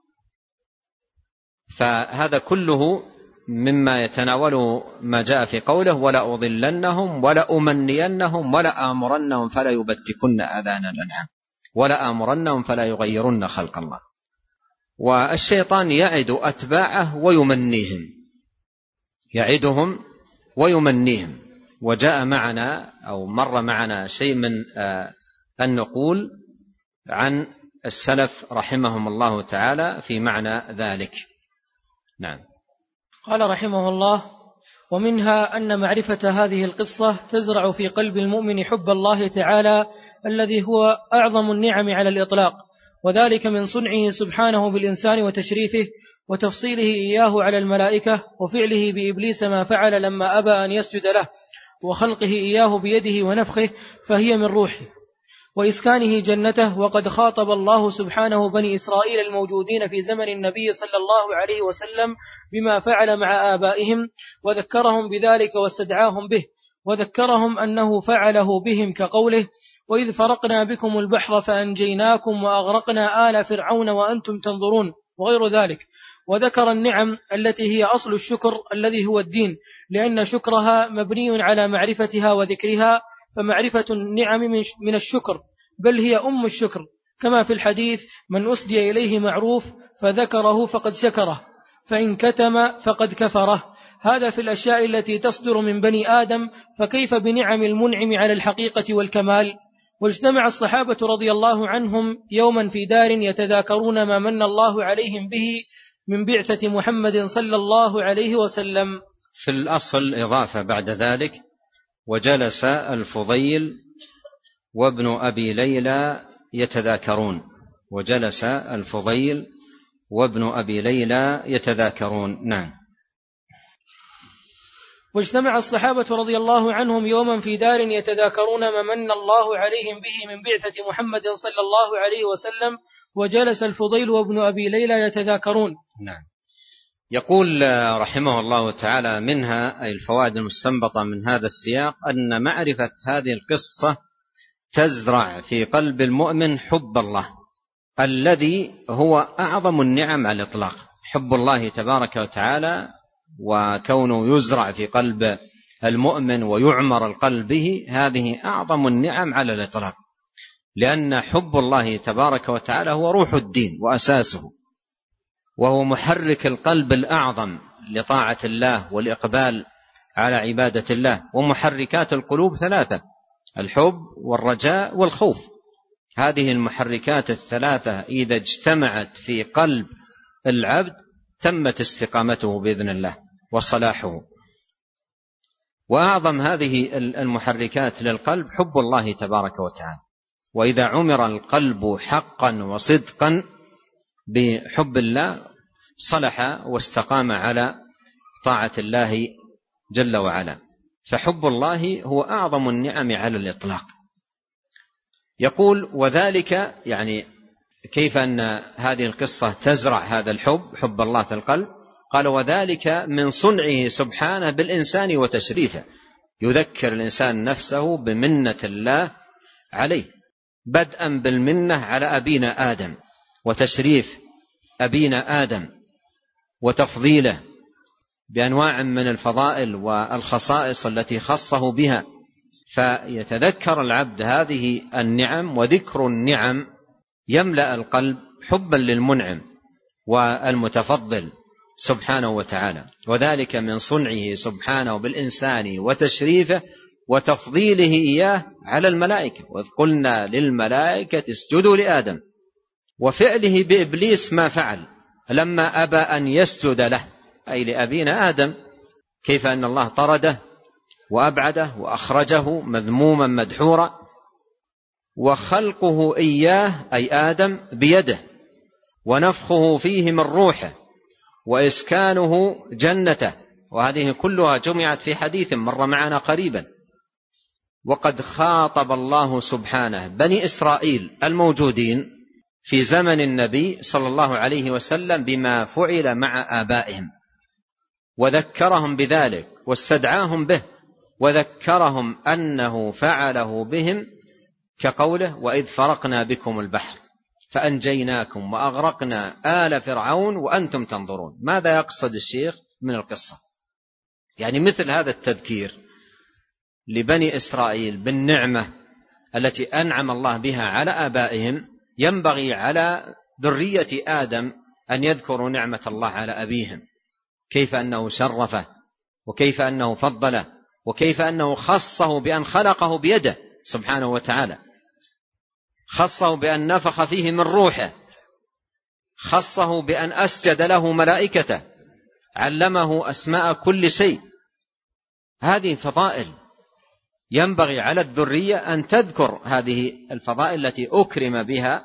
فهذا كله مما يتناوله ما جاء في قوله ولا أضلنهم ولا أمنينهم ولا آمرنهم فلا يبتكن آذان الأنعام ولا آمرنهم فلا يغيرن خلق الله. والشيطان يعد أتباعه ويمنيهم، يعدهم ويمنيهم. وجاء معنا أو مر معنا شيء من النقول عن السلف رحمهم الله تعالى في معنى ذلك. نعم. قال رحمه الله: ومنها أن معرفة هذه القصة تزرع في قلب المؤمن حب الله تعالى الذي هو أعظم النعم على الإطلاق، وذلك من صنعه سبحانه بالإنسان وتشريفه وتفصيله إياه على الملائكة، وفعله بإبليس ما فعل لما أبى أن يسجد له، وخلقه إياه بيده ونفخه فهي من روحه، وإسكانه جنته. وقد خاطب الله سبحانه بني إسرائيل الموجودين في زمن النبي صلى الله عليه وسلم بما فعل مع آبائهم، وذكرهم بذلك واستدعاهم به، وذكرهم أنه فعله بهم كقوله: وإذ فرقنا بكم البحر فأنجيناكم وأغرقنا آل فرعون وأنتم تنظرون، وغير ذلك. وذكر النعم التي هي أصل الشكر الذي هو الدين، لأن شكرها مبني على معرفتها وذكرها، فمعرفة النعم من الشكر، بل هي أم الشكر، كما في الحديث: من أسدي إليه معروف فذكره فقد شكره، فإن كتم فقد كفره. هذا في الأشياء التي تصدر من بني آدم، فكيف بنعم المنعم على الحقيقة والكمال؟ واجتمع الصحابة رضي الله عنهم يوما في دار يتذاكرون ما من الله عليهم به من بعثة محمد صلى الله عليه وسلم. في الأصل إضافة بعد ذلك: وجلس الفضيل وابن أبي ليلى يتذاكرون. وجلس الفضيل وابن أبي ليلى يتذاكرون. نعم. واجتمع الصحابة رضي الله عنهم يوما في دار يتذاكرون ما من الله عليهم به من بعثة محمد صلى الله عليه وسلم، وجلس الفضيل وابن أبي ليلى يتذاكرون. نعم. يقول رحمه الله تعالى: منها أي الفوائد المستنبطة من هذا السياق أن معرفة هذه القصة تزرع في قلب المؤمن حب الله الذي هو أعظم النعم على الإطلاق. حب الله تبارك وتعالى وكونه يزرع في قلب المؤمن ويعمر القلب به، هذه أعظم النعم على الإطلاق، لأن حب الله تبارك وتعالى هو روح الدين وأساسه، وهو محرك القلب الأعظم لطاعة الله والإقبال على عبادة الله. ومحركات القلوب ثلاثة: الحب والرجاء والخوف. هذه المحركات الثلاثة إذا اجتمعت في قلب العبد تمت استقامته بإذن الله وصلاحه. وأعظم هذه المحركات للقلب حب الله تبارك وتعالى. وإذا عمر القلب حقا وصدقا بحب الله صلح واستقام على طاعة الله جل وعلا. فحب الله هو أعظم النعم على الإطلاق. يقول: وذلك، يعني كيف أن هذه القصة تزرع هذا الحب، حب الله في القلب؟ قال: وذلك من صنعه سبحانه بالإنسان وتشريفه. يذكر الإنسان نفسه بمنة الله عليه، بدءا بالمنة على أبينا آدم، وتشريف أبينا آدم، وتفضيله بأنواع من الفضائل والخصائص التي خصه بها. فيتذكر العبد هذه النعم، وذكر النعم يملأ القلب حبا للمنعم والمتفضل سبحانه وتعالى. وذلك من صنعه سبحانه بالإنسان وتشريفه وتفضيله إياه على الملائكة. وإذ قلنا للملائكة اسجدوا لآدم، وفعله بإبليس ما فعل لما أبى أن يسجد له، أي لأبينا آدم. كيف أن الله طرده وأبعده وأخرجه مذموما مدحورا، وخلقه إياه أي آدم بيده، ونفخه فيه من روحه، وإسكانه جنته. وهذه كلها جمعت في حديث مر معنا قريبا. وقد خاطب الله سبحانه بني إسرائيل الموجودين في زمن النبي صلى الله عليه وسلم بما فعل مع آبائهم، وذكرهم بذلك واستدعاهم به، وذكرهم أنه فعله بهم كقوله: وإذ فرقنا بكم البحر فأنجيناكم وأغرقنا آل فرعون وأنتم تنظرون. ماذا يقصد الشيخ من القصة؟ يعني مثل هذا التذكير لبني إسرائيل بالنعمة التي أنعم الله بها على آبائهم، ينبغي على ذرية آدم أن يذكروا نعمة الله على أبيهم، كيف أنه شرفه، وكيف أنه فضله، وكيف أنه خصه بأن خلقه بيده سبحانه وتعالى، خصه بأن نفخ فيه من روحه، خصه بأن أسجد له ملائكته، علمه أسماء كل شيء. هذه فضائل ينبغي على الذرية أن تذكر هذه الفضائل التي أكرم بها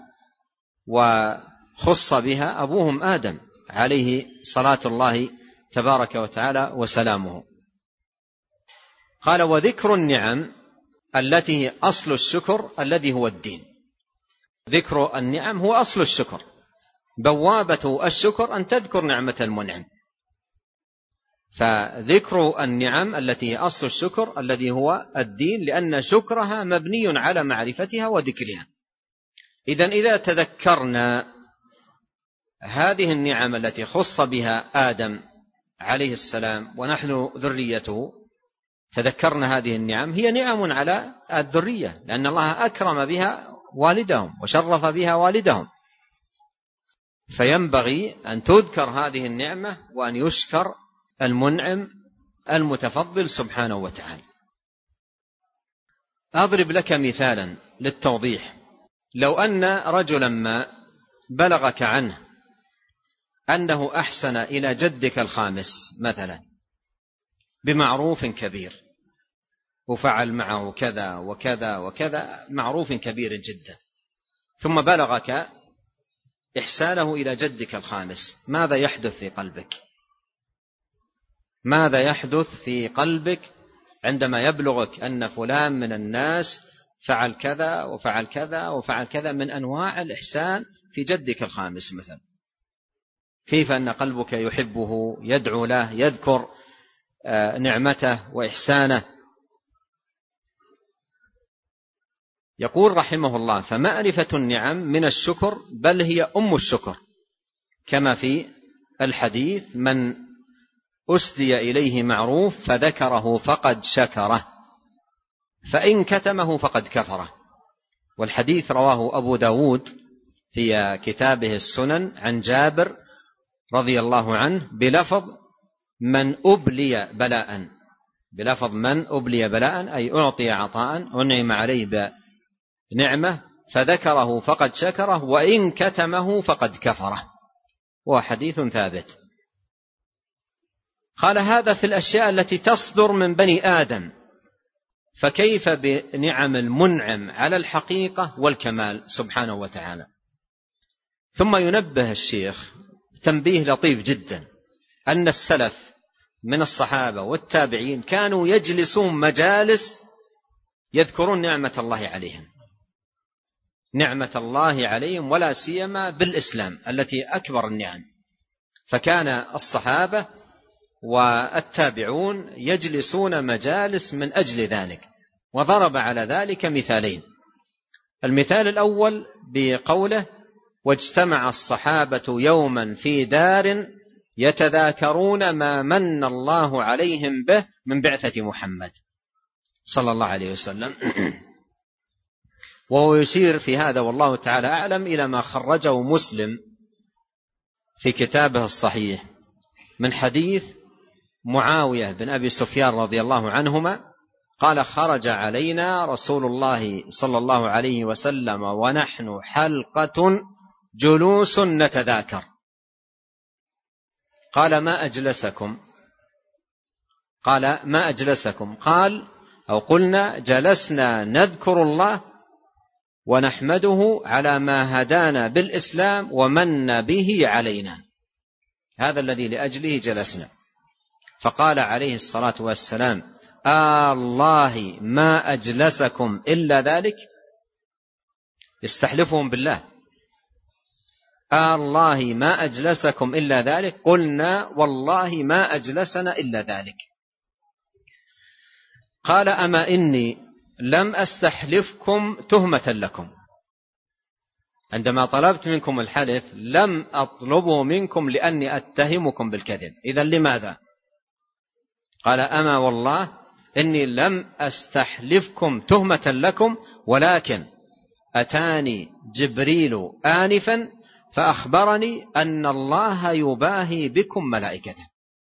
وخص بها أبوهم آدم عليه صلاة الله تبارك وتعالى وسلامه. قال: وذكر النعم التي أصل الشكر الذي هو الدين. ذكر النعم هو أصل الشكر، بوابة الشكر أن تذكر نعمة المنعم. فذكر النعم التي أصل الشكر الذي هو الدين، لأن شكرها مبني على معرفتها وذكرها. إذا تذكرنا هذه النعم التي خص بها آدم عليه السلام ونحن ذريته، تذكرنا هذه النعم، هي نعم على الذرية، لأن الله أكرم بها والدهم وشرف بها والدهم، فينبغي أن تذكر هذه النعمة وأن يشكر المنعم المتفضل سبحانه وتعالى. أضرب لك مثالا للتوضيح. لو أن رجلا ما بلغك عنه أنه أحسن إلى جدك الخامس مثلا بمعروف كبير، وفعل معه كذا وكذا وكذا، معروف كبير جدا، ثم بلغك إحسانه إلى جدك الخامس، ماذا يحدث في قلبك؟ ماذا يحدث في قلبك عندما يبلغك أن فلان من الناس فعل كذا وفعل كذا وفعل كذا من أنواع الإحسان في جدك الخامس مثلا؟ كيف أن قلبك يحبه، يدعو له، يذكر نعمته وإحسانه؟ يقول رحمه الله: فمعرفة النعم من الشكر، بل هي أم الشكر، كما في الحديث: من أسدي إليه معروف فذكره فقد شكره، فإن كتمه فقد كفره. والحديث رواه أبو داود في كتابه السنن عن جابر رضي الله عنه بلفظ: من أبلي بلاء، بلفظ من أبلي بلاء، أي أعطي عطاء أنعم عليه بنعمة فذكره فقد شكره، وإن كتمه فقد كفره. وحديث ثابت. قال: هذا في الأشياء التي تصدر من بني آدم، فكيف بنعم المنعم على الحقيقة والكمال سبحانه وتعالى؟ ثم ينبه الشيخ تنبيه لطيف جدا، أن السلف من الصحابة والتابعين كانوا يجلسون مجالس يذكرون نعمة الله عليهم، نعمة الله عليهم، ولا سيما بالإسلام التي أكبر النعم. فكان الصحابة والتابعون يجلسون مجالس من أجل ذلك، وضرب على ذلك مثالين. المثال الأول بقوله: واجتمع الصحابة يوما في دار يتذاكرون ما من الله عليهم به من بعثة محمد صلى الله عليه وسلم. وهو يشير في هذا والله تعالى أعلم إلى ما خرجه مسلم في كتابه الصحيح من حديث معاوية بن أبي سفيان رضي الله عنهما قال: خرج علينا رسول الله صلى الله عليه وسلم ونحن حلقة جلوس نتذاكر. قال: ما أجلسكم؟ قال: ما أجلسكم؟ قال أو قلنا: جلسنا نذكر الله ونحمده على ما هدانا بالإسلام ومن به علينا، هذا الذي لأجله جلسنا. فقال عليه الصلاة والسلام: الله ما أجلسكم إلا ذلك. يستحلفهم بالله: الله ما أجلسكم إلا ذلك. قلنا: والله ما أجلسنا إلا ذلك. قال: أما إني لم أستحلفكم تهمة لكم، عندما طلبت منكم الحلف لم أطلبه منكم لأني أتهمكم بالكذب. إذن لماذا؟ قال: أما والله إني لم أستحلفكم تهمة لكم، ولكن أتاني جبريل آنفا فأخبرني أن الله يباهي بكم ملائكته.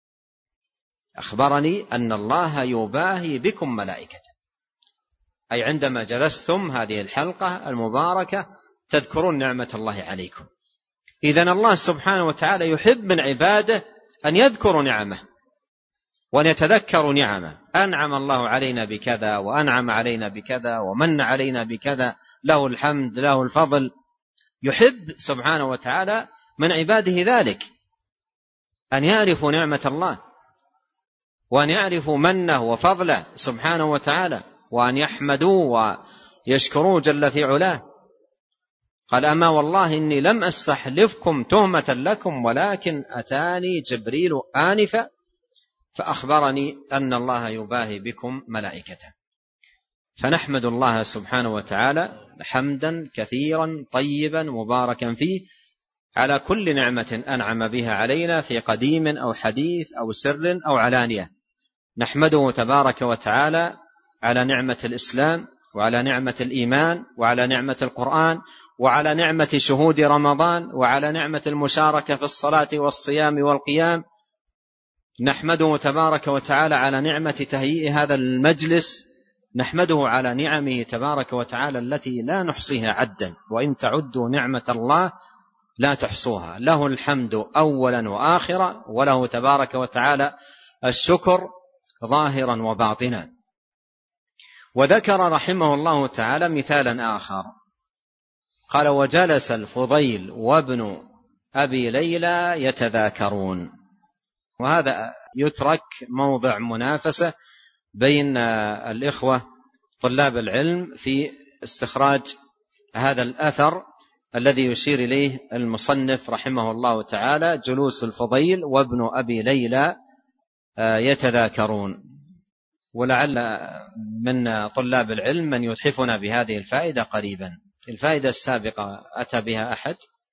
أخبرني أن الله يباهي بكم ملائكته، أي عندما جلستم هذه الحلقة المباركة تذكرون نعمة الله عليكم. إذن الله سبحانه وتعالى يحب من عباده أن يذكروا نعمه وأن يتذكروا نعمه. أنعم الله علينا بكذا، وأنعم علينا بكذا، ومن علينا بكذا، له الحمد، له الفضل. يحب سبحانه وتعالى من عباده ذلك، أن يعرفوا نعمة الله. وأن يعرفوا منه وفضله سبحانه وتعالى، وأن يحمدوا ويشكروا جل في علاه. قال: أما والله إني لم أستحلفكم تهمة لكم، ولكن أتاني جبريل آنفا فأخبرني أن الله يباهي بكم ملائكته. فنحمد الله سبحانه وتعالى حمدا كثيرا طيبا مباركا فيه على كل نعمة أنعم بها علينا في قديم أو حديث أو سر أو علانية. نحمده تبارك وتعالى على نعمة الإسلام، وعلى نعمة الإيمان، وعلى نعمة القرآن، وعلى نعمة شهود رمضان، وعلى نعمة المشاركة في الصلاة والصيام والقيام. نحمده تبارك وتعالى على نعمة تهيئ هذا المجلس. نحمده على نعمه تبارك وتعالى التي لا نحصيها عدا، وإن تعدوا نعمة الله لا تحصوها. له الحمد أولا وآخرا، وله تبارك وتعالى الشكر ظاهرا وباطنا. وذكر رحمه الله تعالى مثالا آخر، قال: وجلس الفضيل وابن أبي ليلى يتذاكرون. وهذا يترك موضع منافسة بين الإخوة طلاب العلم في استخراج هذا الأثر الذي يشير إليه المصنف رحمه الله تعالى: جلوس الفضيل وابن أبي ليلى يتذاكرون. ولعل من طلاب العلم من يتحفنا بهذه الفائدة قريبا. الفائدة السابقة أتى بها أحد؟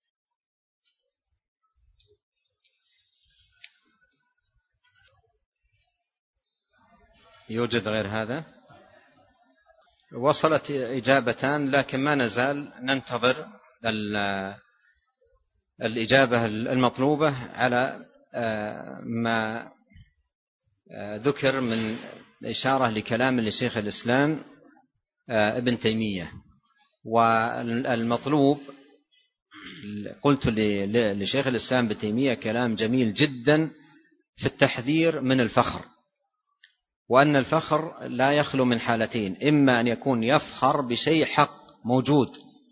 يوجد غير هذا؟ وصلت إجابتان، لكن ما نزال ننتظر الإجابة المطلوبة على ما ذكر من إشارة لكلام لشيخ الإسلام ابن تيمية. والمطلوب قلت لشيخ الإسلام ابن تيمية كلام جميل جدا في التحذير من الفخر، وأن الفخر لا يخلو من حالتين: إما أن يكون يفخر بشيء حق موجود،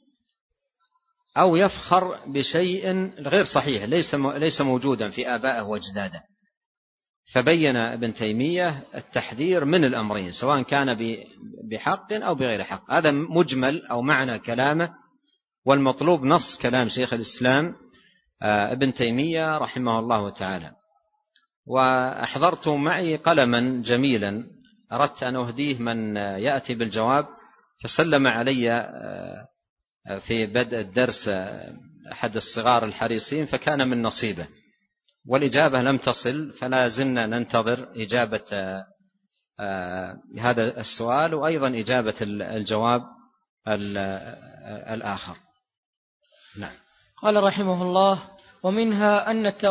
أو يفخر بشيء غير صحيح ليس موجودا في آبائه وأجداده. فبين ابن تيمية التحذير من الأمرين، سواء كان بحق أو بغير حق. هذا مجمل أو معنى كلامه، والمطلوب نص كلام شيخ الإسلام ابن تيمية رحمه الله تعالى. وأحضرت معي قلما جميلا أردت أن أهديه من يأتي بالجواب، فسلم علي في بدء الدرس أحد الصغار الحريصين فكان من نصيبه، والإجابة لم تصل، فلا زلنا ننتظر إجابة هذا السؤال، وأيضا إجابة الجواب الآخر. نعم. قال رحمه الله: ومنها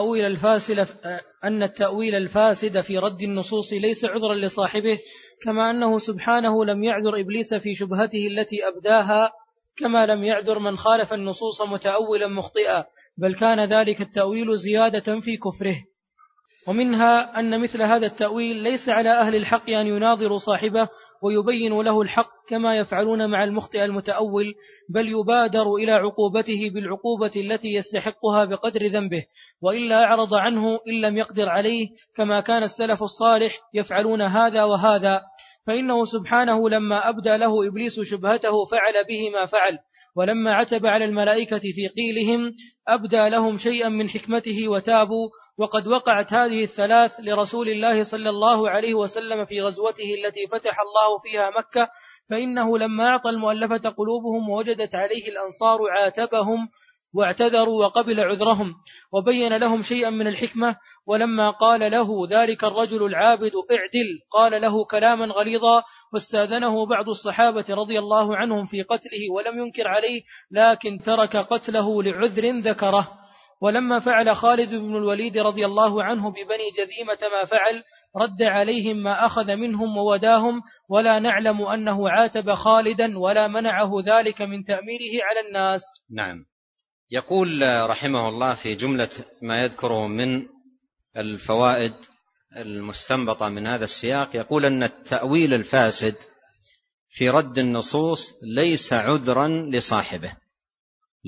أن التأويل الفاسد في رد النصوص ليس عذرا لصاحبه، كما أنه سبحانه لم يعذر إبليس في شبهته التي أبداها، كما لم يعذر من خالف النصوص متأولا مخطئا، بل كان ذلك التأويل زيادة في كفره. ومنها أن مثل هذا التأويل ليس على أهل الحق أن يناظروا صاحبه ويبين له الحق كما يفعلون مع المخطئ المتأول، بل يبادر إلى عقوبته بالعقوبة التي يستحقها بقدر ذنبه، وإلا أعرض عنه إن لم يقدر عليه، كما كان السلف الصالح يفعلون هذا وهذا. فإنه سبحانه لما أبدى له إبليس شبهته فعل به ما فعل، ولما عتب على الملائكة في قيلهم أبدى لهم شيئا من حكمته وتابوا. وقد وقعت هذه الثلاث لرسول الله صلى الله عليه وسلم في غزوته التي فتح الله فيها مكة، فإنه لما أعطى المؤلفة قلوبهم ووجدت عليه الأنصار عاتبهم واعتذروا وقبل عذرهم وبين لهم شيئا من الحكمة. ولما قال له ذلك الرجل العابد اعدل قال له كلاما غليظا، واستاذنه بعض الصحابة رضي الله عنهم في قتله ولم ينكر عليه، لكن ترك قتله لعذر ذكره. ولما فعل خالد بن الوليد رضي الله عنه ببني جذيمة ما فعل رد عليهم ما أخذ منهم ووداهم، ولا نعلم أنه عاتب خالدا ولا منعه ذلك من تأميره على الناس. نعم. يقول رحمه الله في جملة ما يذكره من الفوائد المستنبطة من هذا السياق، يقول أن التأويل الفاسد في رد النصوص ليس عذرا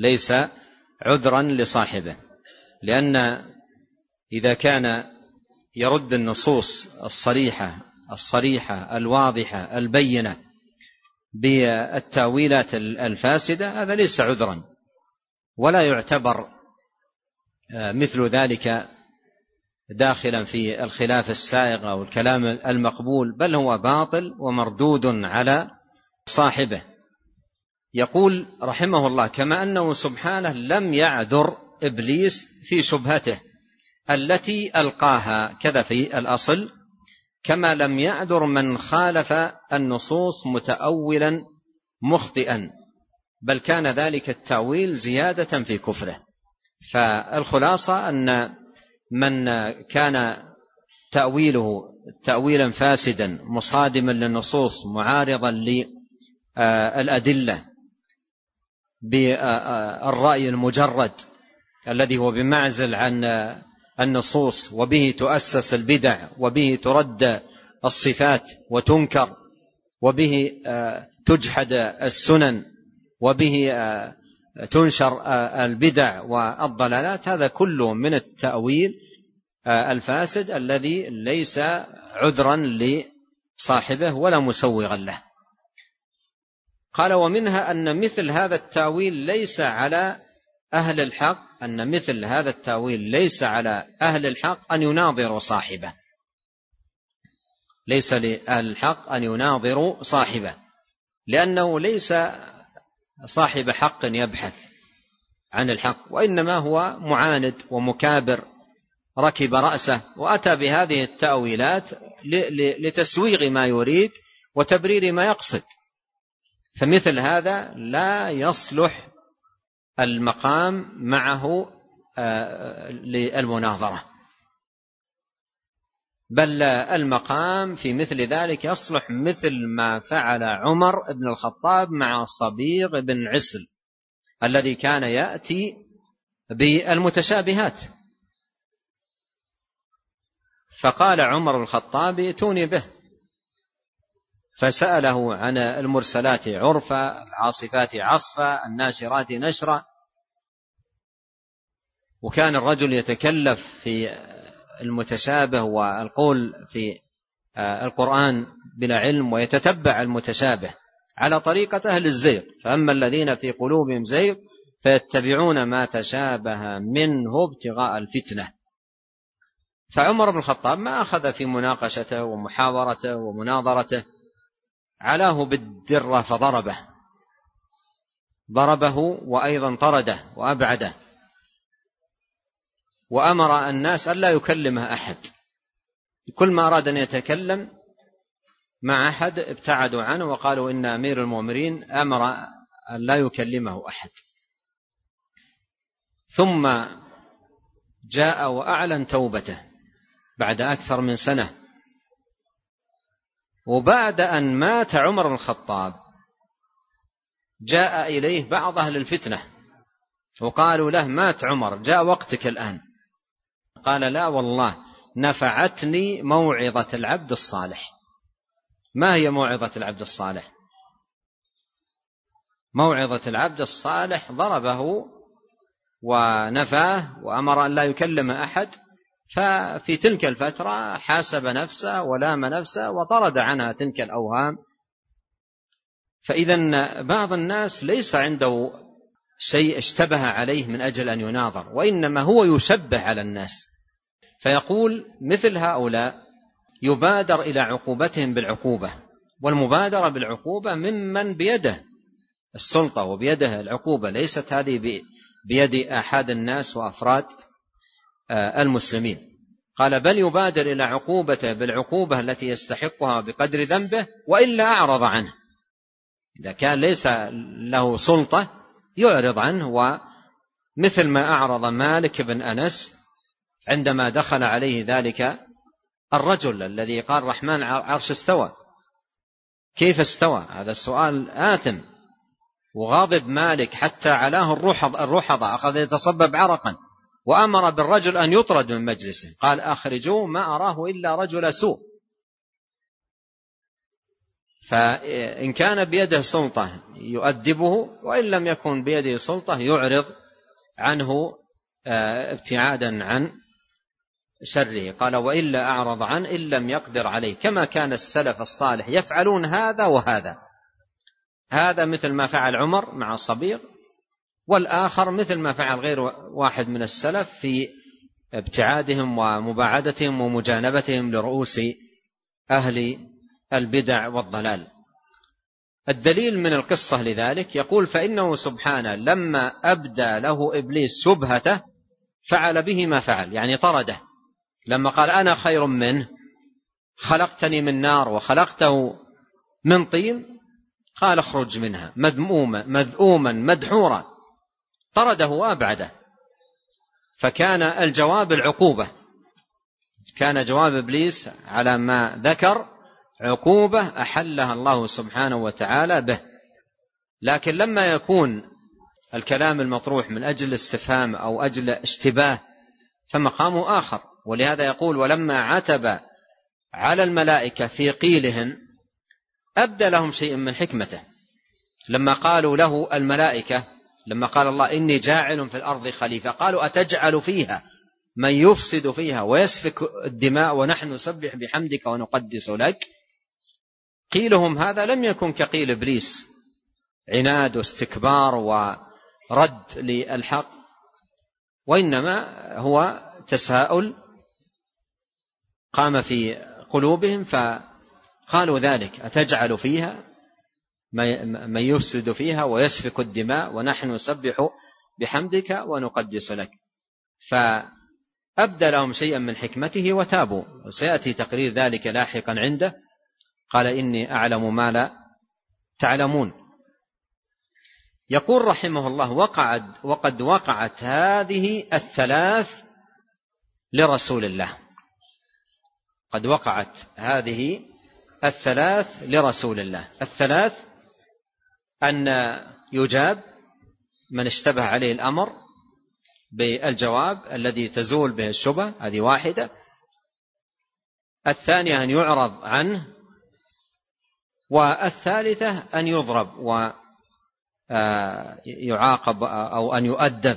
لصاحبه، لأن إذا كان يرد النصوص الصريحة الواضحة البينة بالتأويلات الفاسدة، هذا ليس عذرا، ولا يعتبر مثل ذلك داخلا في الخلاف السائغ أو الكلام المقبول، بل هو باطل ومردود على صاحبه. يقول رحمه الله: كما أنه سبحانه لم يعذر إبليس في شبهته التي ألقاها كذا في الأصل، كما لم يعذر من خالف النصوص متأولا مخطئا، بل كان ذلك التأويل زيادة في كفره. فالخلاصة أن من كان تأويله تأويلا فاسدا مصادما للنصوص معارضا للأدلة بالرأي المجرد الذي هو بمعزل عن النصوص، وبه تؤسس البدع، وبه ترد الصفات وتنكر، وبه تجحد السنن، وبه تنشر البدع والضلالات، هذا كله من التأويل الفاسد الذي ليس عذرا لصاحبه ولا مسوغا له. قال: ومنها أن مثل هذا التأويل ليس على أهل الحق، أهل الحق أن يناظروا صاحبه، ليس لأهل الحق أن يناظروا صاحبه، لأنه ليس صاحب حق يبحث عن الحق، وإنما هو معاند ومكابر ركب رأسه وأتى بهذه التأويلات لتسويغ ما يريد وتبرير ما يقصد. فمثل هذا لا يصلح المقام معه للمناظرة، بل المقام في مثل ذلك يصلح مثل ما فعل عمر بن الخطاب مع صبيغ بن عسل الذي كان يأتي بالمتشابهات، فقال عمر بن الخطاب: ائتوني به، فسأله عن المرسلات عرفا، العاصفات عصفا، الناشرات نشرا. وكان الرجل يتكلف في المتشابه والقول في القرآن بلا علم، ويتتبع المتشابه على طريقة أهل الزيغ، فأما الذين في قلوبهم زيغ فيتبعون ما تشابه منه ابتغاء الفتنة. فعمر بن الخطاب ما أخذ في مناقشته ومحاورته ومناظرته، علاه بالدرة فضربه وأيضا طرده وأبعده، وأمر الناس ألا يكلمه أحد، كل ما أراد أن يتكلم مع أحد ابتعدوا عنه وقالوا إن أمير المؤمنين أمر أن لا يكلمه أحد. ثم جاء وأعلن توبته بعد أكثر من سنة، وبعد أن مات عمر بن الخطاب جاء إليه بعض أهل الفتنة وقالوا له: مات عمر، جاء وقتك الآن. قال: لا والله، نفعتني موعظة العبد الصالح. ما هي موعظة العبد الصالح؟ موعظة العبد الصالح ضربه ونفاه وأمر أن لا يكلم أحد، ففي تلك الفترة حاسب نفسه ولام نفسه وطرد عنها تلك الأوهام. فإذا بعض الناس ليس عنده شيء اشتبه عليه من أجل أن يناظر، وإنما هو يشبه على الناس، فيقول مثل هؤلاء يبادر إلى عقوبتهم بالعقوبة، والمبادرة بالعقوبة ممن بيده السلطة وبيده العقوبة، ليست هذه بيد أحد الناس وأفراد المسلمين. قال: بل يبادر إلى عقوبته بالعقوبة التي يستحقها بقدر ذنبه، وإلا أعرض عنه. إذا كان ليس له سلطة يعرض عنه، ومثل ما أعرض مالك بن أنس عندما دخل عليه ذلك الرجل الذي قال: الرحمن عرش استوى، كيف استوى؟ هذا السؤال آثم، وغاضب مالك حتى علاه الرحضة، أخذ يتصبب عرقا، وأمر بالرجل أن يطرد من مجلسه، قال: أخرجوه، ما أراه إلا رجل سوء. فإن كان بيده سلطة يؤدبه، وإن لم يكن بيده سلطة يعرض عنه ابتعادا عن شره. قال وإلا أعرض عنه إن لم يقدر عليه، كما كان السلف الصالح يفعلون هذا وهذا، هذا مثل ما فعل عمر مع صبيغ، والآخر مثل ما فعل غير واحد من السلف في ابتعادهم ومباعدتهم ومجانبتهم لرؤوس أهل البدع والضلال. الدليل من القصة لذلك يقول فإنه سبحانه لما أبدى له إبليس شبهته فعل به ما فعل، يعني طرده. لما قال أنا خير منه، خلقتني من نار وخلقته من طين، قال اخرج منها مذءوما مدحورا، طرده وأبعده. فكان الجواب العقوبة، كان جواب إبليس على ما ذكر عقوبة أحلها الله سبحانه وتعالى به. لكن لما يكون الكلام المطروح من أجل استفهام أو أجل اشتباه فمقامه آخر. ولهذا يقول ولما عتب على الملائكة في قيلهن أبدى لهم شيء من حكمته. لما قالوا له الملائكة، لما قال الله إني جاعل في الأرض خليفة، قالوا أتجعل فيها من يفسد فيها ويسفك الدماء ونحن نسبح بحمدك ونقدس لك. قيلهم هذا لم يكن كقيل إبليس، عناد واستكبار ورد للحق، وإنما هو تساؤل قام في قلوبهم فقالوا ذلك أتجعل فيها من يفسد فيها ويسفك الدماء ونحن نسبح بحمدك ونقدس لك. فأبدى لهم شيئا من حكمته وتابوا، وسيأتي تقرير ذلك لاحقا عنده. قال إني أعلم ما لا تعلمون. يقول رحمه الله وقد وقعت هذه الثلاث لرسول الله، قد وقعت هذه الثلاث لرسول الله. الثلاث أن يجاب من اشتبه عليه الأمر بالجواب الذي تزول به الشبهة، هذه واحدة. الثانية أن يعرض عنه، والثالثة أن يضرب ويعاقب أو أن يؤدب.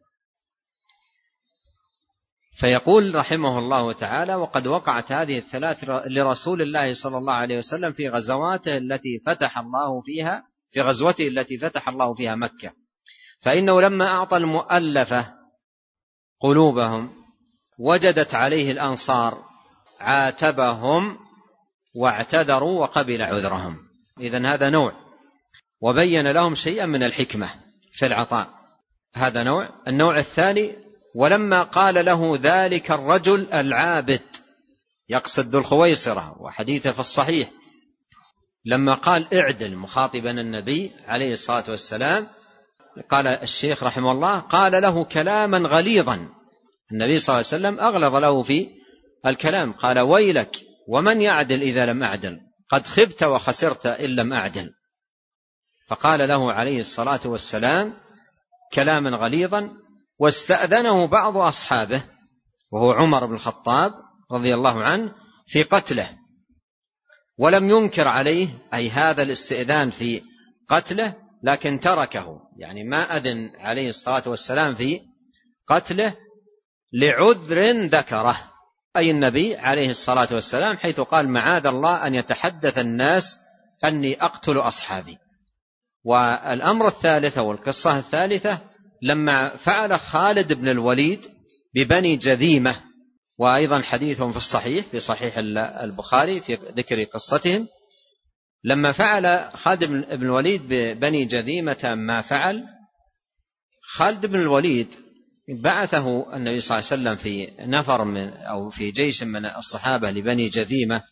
فيقول رحمه الله تعالى وقد وقعت هذه الثلاث لرسول الله صلى الله عليه وسلم في غزوته التي فتح الله فيها، في غزوته التي فتح الله فيها مكة. فإنه لما أعطى المؤلفة قلوبهم وجدت عليه الأنصار عاتبهم واعتذروا وقبل عذرهم. إذن هذا نوع، وبين لهم شيئا من الحكمة في العطاء، هذا نوع. النوع الثاني ولما قال له ذلك الرجل العابد، يقصد ذو الخويصرة وحديثه في الصحيح، لما قال اعدل مخاطبا النبي عليه الصلاة والسلام، قال الشيخ رحمه الله قال له كلاما غليظا، النبي صلى الله عليه وسلم أغلظ له في الكلام، قال ويلك ومن يعدل إذا لم أعدل، قد خبت وخسرت إن لم أعدل. فقال له عليه الصلاة والسلام كلاما غليظا. واستأذنه بعض أصحابه وهو عمر بن الخطاب رضي الله عنه في قتله، ولم ينكر عليه أي هذا الاستئذان في قتله، لكن تركه، يعني ما أذن عليه الصلاة والسلام في قتله لعذر ذكره، أي النبي عليه الصلاة والسلام، حيث قال معاذ الله أن يتحدث الناس أني أقتل أصحابي. والأمر الثالث والقصة الثالثة لما فعل خالد بن الوليد ببني جذيمة، وأيضا حديثهم في الصحيح في صحيح البخاري في ذكر قصتهم، لما فعل خالد بن الوليد ببني جذيمة ما فعل، خالد بن الوليد بعثه النبي صلى الله عليه وسلم في نفر من أو في جيش من الصحابة لبني جذيمة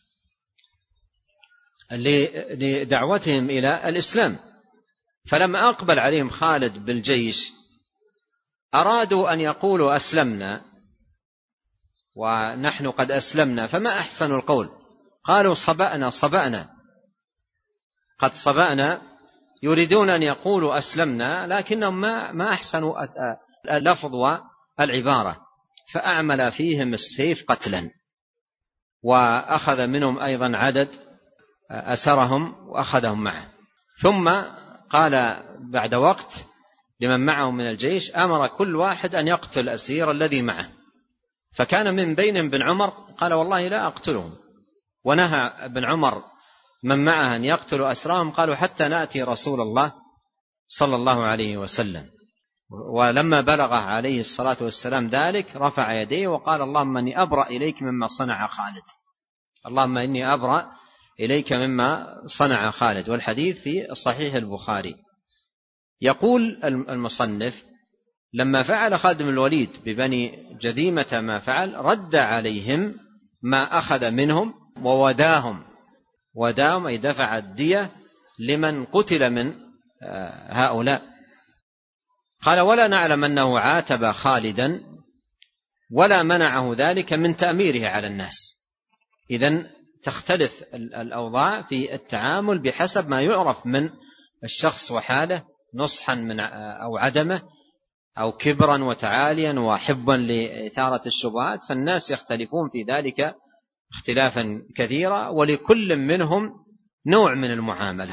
لدعوتهم إلى الإسلام. فلما أقبل عليهم خالد بالجيش أرادوا أن يقولوا أسلمنا ونحن قد أسلمنا، فما أحسن القول، قالوا صبأنا قد صبأنا، يريدون أن يقولوا أسلمنا لكنهم ما أحسنوا اللفظ والعبارة، فأعمل فيهم السيف قتلا، وأخذ منهم أيضا عدد أسرهم وأخذهم معه. ثم قال بعد وقت لمن معه من الجيش أمر كل واحد أن يقتل الأسير الذي معه، فكان من بين بن عمر قال والله لا أقتلهم، ونهى ابن عمر من معه أن يقتلوا أسراهم، قالوا حتى نأتي رسول الله صلى الله عليه وسلم. ولما بلغ عليه الصلاة والسلام ذلك رفع يديه وقال اللهم إني أبرأ إليك مما صنع خالد، اللهم إني أبرأ إليك مما صنع خالد. والحديث في صحيح البخاري. يقول المصنف لما فعل خالد بن الوليد ببني جذيمة ما فعل رد عليهم ما أخذ منهم ووداهم أي دفع الدية لمن قتل من هؤلاء. قال ولا نعلم أنه عاتب خالدا ولا منعه ذلك من تأميره على الناس. إذن تختلف الأوضاع في التعامل بحسب ما يعرف من الشخص وحاله، نصحا من أو عدمه، أو كبرا وتعاليا وحبا لإثارة الشبهات، فالناس يختلفون في ذلك اختلافا كثيرا، ولكل منهم نوع من المعاملة.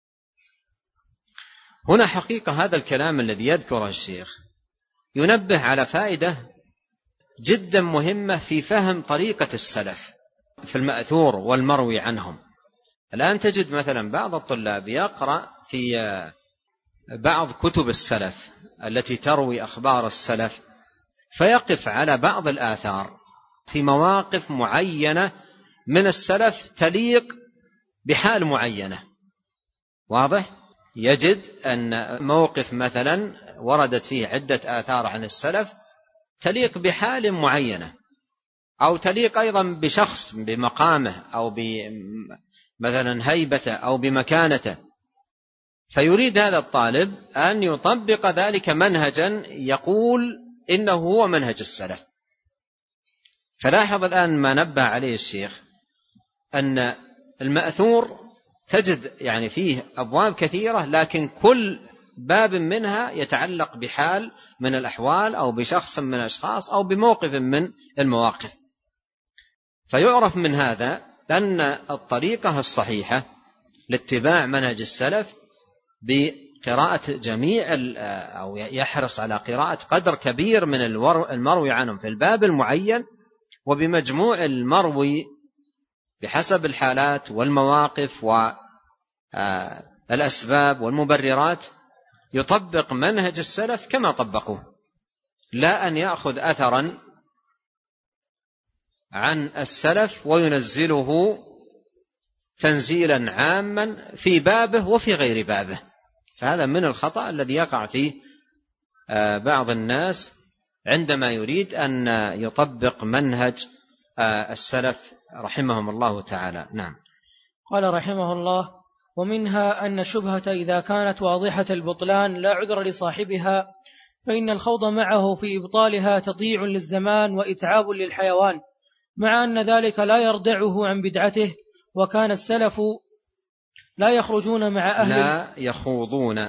هنا حقيقة هذا الكلام الذي يذكره الشيخ ينبه على فائدة جدا مهمة في فهم طريقة السلف في المأثور والمروي عنهم. الآن تجد مثلا بعض الطلاب يقرأ في بعض كتب السلف التي تروي أخبار السلف، فيقف على بعض الآثار في مواقف معينة من السلف تليق بحال معينة. واضح؟ يجد أن موقف مثلا وردت فيه عدة آثار عن السلف تليق بحال معينة، أو تليق أيضا بشخص بمقامه أو مثلا هيبته أو بمكانته، فيريد هذا الطالب أن يطبق ذلك منهجا يقول إنه هو منهج السلف. فلاحظ الآن ما نبه عليه الشيخ أن المأثور تجد يعني فيه أبواب كثيرة، لكن كل باب منها يتعلق بحال من الأحوال أو بشخص من الأشخاص أو بموقف من المواقف. فيعرف من هذا أن الطريقة الصحيحة لاتباع منهج السلف بقراءة جميع أو يحرص على قراءة قدر كبير من المروي عنهم في الباب المعين، وبمجموع المروي بحسب الحالات والمواقف والأسباب والمبررات يطبق منهج السلف كما طبقوه، لا أن يأخذ أثرا عن السلف وينزله تنزيلا عاما في بابه وفي غير بابه. فهذا من الخطأ الذي يقع فيه بعض الناس عندما يريد أن يطبق منهج السلف رحمهم الله تعالى. نعم. قال رحمه الله: ومنها أن الشبهة إذا كانت واضحة البطلان لا عذر لصاحبها، فإن الخوض معه في إبطالها تضييع للزمان وإتعاب للحيوان، مع أن ذلك لا يردعه عن بدعته. وكان السلف لا يخرجون مع أهل لا يخوضون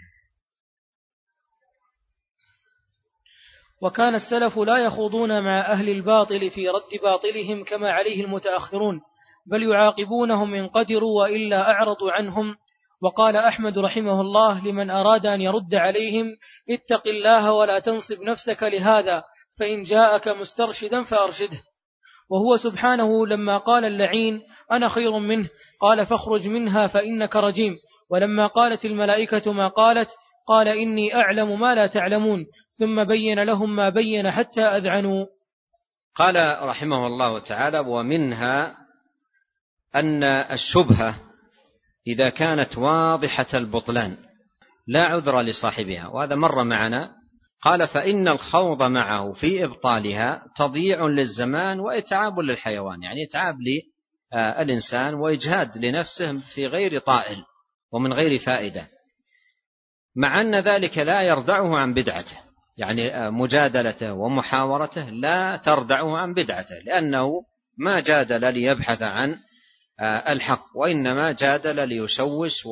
وكان السلف لا يخوضون مع أهل الباطل في رد باطلهم كما عليه المتأخرون، بل يعاقبونهم إن قدروا وإلا أعرضوا عنهم. وقال أحمد رحمه الله لمن أراد أن يرد عليهم: اتق الله ولا تنصب نفسك لهذا، فإن جاءك مسترشدا فأرشده. وهو سبحانه لما قال اللعين: أنا خير منه، قال: فاخرج منها فإنك رجيم. ولما قالت الملائكة ما قالت، قال: إني أعلم ما لا تعلمون، ثم بين لهم ما بين حتى أذعنوا. قال رحمه الله تعالى: ومنها أن الشبهة إذا كانت واضحة البطلان لا عذر لصاحبها، وهذا مر معنا. قال: فإن الخوض معه في إبطالها تضييع للزمان وإتعاب للحيوان، يعني إتعاب للإنسان وإجهاد لنفسه في غير طائل ومن غير فائدة، مع أن ذلك لا يردعه عن بدعته، يعني مجادلته ومحاورته لا تردعه عن بدعته، لأنه ما جادل ليبحث عن الحق، وإنما جادل ليشوش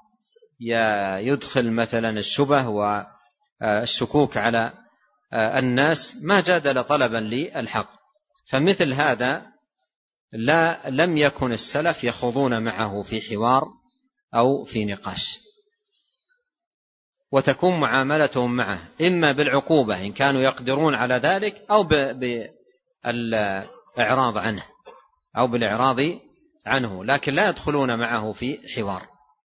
ويدخل مثلا الشبه والشكوك على الناس، ما جادل طلبا للحق. فمثل هذا لم يكن السلف يخوضون معه في حوار أو في نقاش، وتكون معاملتهم معه إما بالعقوبة إن كانوا يقدرون على ذلك، أو الإعراض عنه أو بالإعراض عنه، لكن لا يدخلون معه في حوار.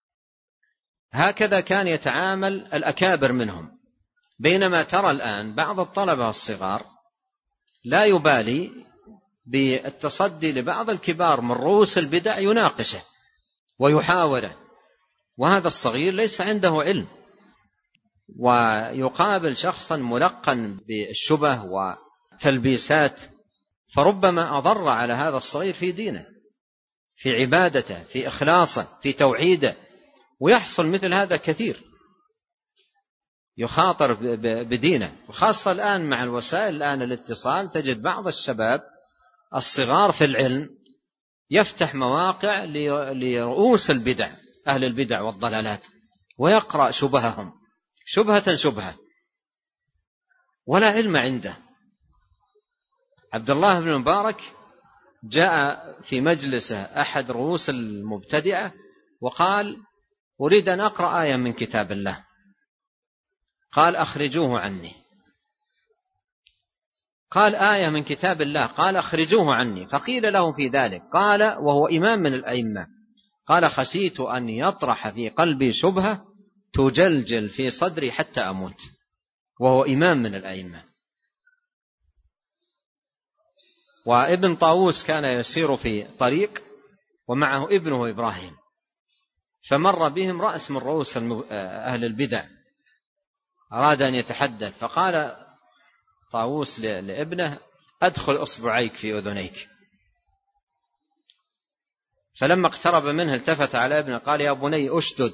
هكذا كان يتعامل الأكابر منهم. بينما ترى الآن بعض الطلبة الصغار لا يبالي بالتصدي لبعض الكبار من رؤوس البدع، يناقشه ويحاوره، وهذا الصغير ليس عنده علم، ويقابل شخصا ملقن بالشبه وتلبيسات، فربما أضر على هذا الصغير في دينه، في عبادته، في إخلاصه، في توحيده. ويحصل مثل هذا كثير، يخاطر بدينه. وخاصة الآن مع الوسائل الآن الاتصال، تجد بعض الشباب الصغار في العلم يفتح مواقع لرؤوس البدع، أهل البدع والضلالات، ويقرأ شبههم شبهة شبهة ولا علم عنده. عبد الله بن مبارك جاء في مجلسه أحد رؤوس المبتدعة وقال: أريد أن أقرأ آية من كتاب الله. قال: أخرجوه عني. قال: آية من كتاب الله. قال: أخرجوه عني. فقيل له في ذلك، قال وهو إمام من الأئمة، قال: خشيت أن يطرح في قلبي شبهة تجلجل في صدري حتى أموت، وهو إمام من الأئمة. وابن طاووس كان يسير في طريق ومعه ابنه إبراهيم، فمر بهم رأس من رؤوس أهل البدع، أراد أن يتحدث، فقال طاووس لابنه: أدخل أصبعيك في أذنيك. فلما اقترب منه التفت على ابنه قال: يا بني أشدد.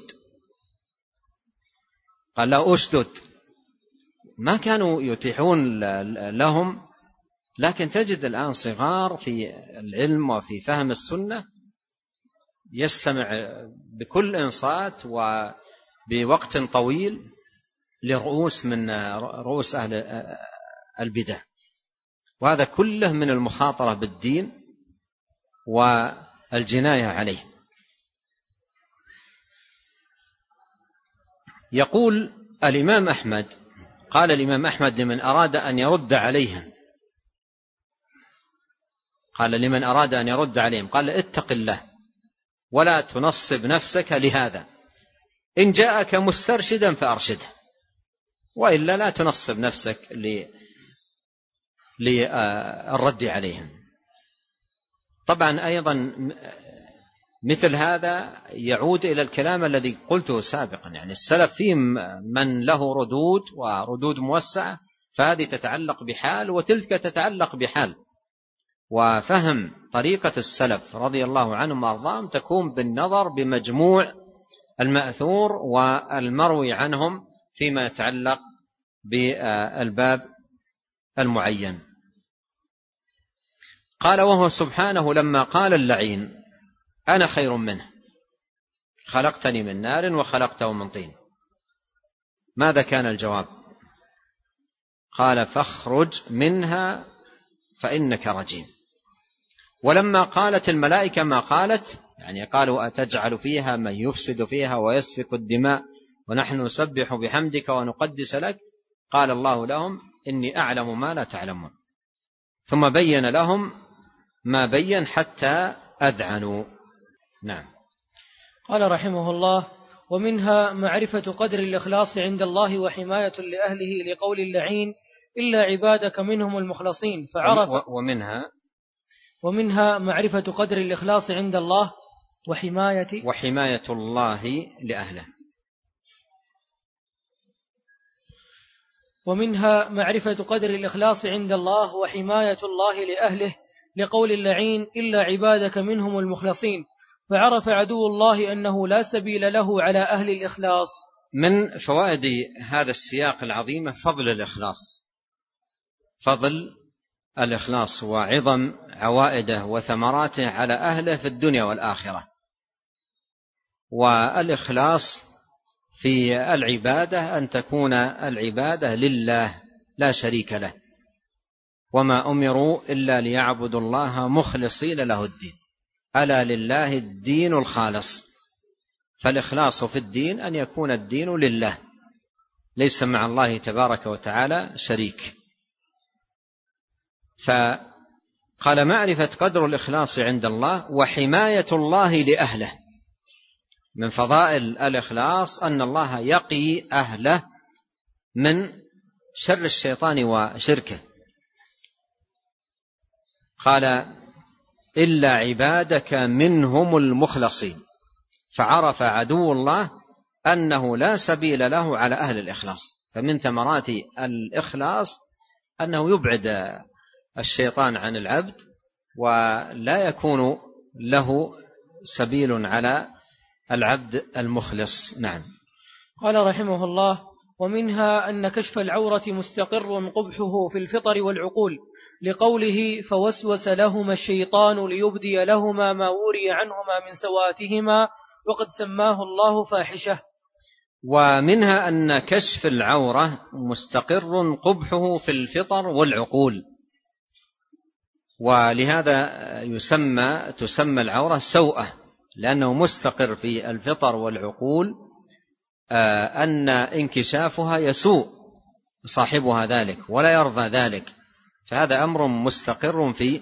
قال له: أشدد. ما كانوا يتيحون لهم، لكن تجد الآن صغار في العلم وفي فهم السنة يستمع بكل إنصات وبوقت طويل لرؤوس من رؤوس أهل البدع، وهذا كله من المخاطرة بالدين والجناية عليه. يقول الإمام أحمد، قال الإمام أحمد لمن أراد أن يرد عليهم، قال لمن أراد أن يرد عليهم، قال: اتق الله ولا تنصب نفسك لهذا، إن جاءك مسترشدا فأرشده، وإلا لا تنصب نفسك للرد عليهم. طبعا أيضا مثل هذا يعود إلى الكلام الذي قلته سابقا، يعني السلف فيه من له ردود وردود موسعة، فهذه تتعلق بحال وتلك تتعلق بحال، وفهم طريقة السلف رضي الله عنهم وأرضاهم تكون بالنظر بمجموع المأثور والمروي عنهم فيما يتعلق بالباب المعين. قال: وهو سبحانه لما قال اللعين: أنا خير منه، خلقتني من نار وخلقته من طين، ماذا كان الجواب؟ قال: فاخرج منها فإنك رجيم. ولما قالت الملائكة ما قالت، يعني قالوا: أتجعل فيها من يفسد فيها ويسفك الدماء ونحن نسبح بحمدك ونقدس لك، قال الله لهم: إني أعلم ما لا تعلمون. ثم بين لهم ما بين حتى أذعنوا. نعم. قال رحمه الله: ومنها معرفة قدر الإخلاص عند الله وحماية لأهله، لقول اللعين: إلا عبادك منهم المخلصين. فعرف ومنها معرفة قدر الإخلاص عند الله وحماية الله لأهله. ومنها معرفة قدر الإخلاص عند الله وحماية الله لأهله، لقول اللعين: إلا عبادك منهم المخلصين. فعرف عدو الله أنه لا سبيل له على أهل الإخلاص. من فوائد هذا السياق العظيم فضل الإخلاص وعظم عوائده وثمراته على أهله في الدنيا والآخرة. والإخلاص في العبادة أن تكون العبادة لله لا شريك له، وما أمروا إلا ليعبدوا الله مخلصين له الدين، ألا لله الدين الخالص. فالإخلاص في الدين أن يكون الدين لله، ليس مع الله تبارك وتعالى شريك. قال معرفة قدر الإخلاص عند الله وحماية الله لأهله. من فضائل الإخلاص أن الله يقي أهله من شر الشيطان وشركه. قال إلا عبادك منهم المخلصين، فعرف عدو الله أنه لا سبيل له على أهل الإخلاص. فمن ثمرات الإخلاص أنه يبعد الشيطان عن العبد ولا يكون له سبيل على العبد المخلص. نعم. قال رحمه الله: ومنها أن كشف العورة مستقر قبحه في الفطر والعقول، لقوله: فوسوس لهما الشيطان ليبدي لهما ما وري عنهما من سواتهما وقد سماه الله فاحشة. ومنها أن كشف العورة مستقر قبحه في الفطر والعقول، ولهذا تسمى العورة سوءة، لأنه مستقر في الفطر والعقول أن انكشافها يسوء صاحبها ذلك ولا يرضى ذلك، فهذا أمر مستقر في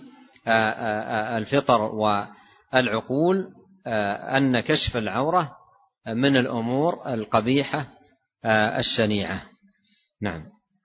الفطر والعقول أن كشف العورة من الأمور القبيحة الشنيعة. نعم.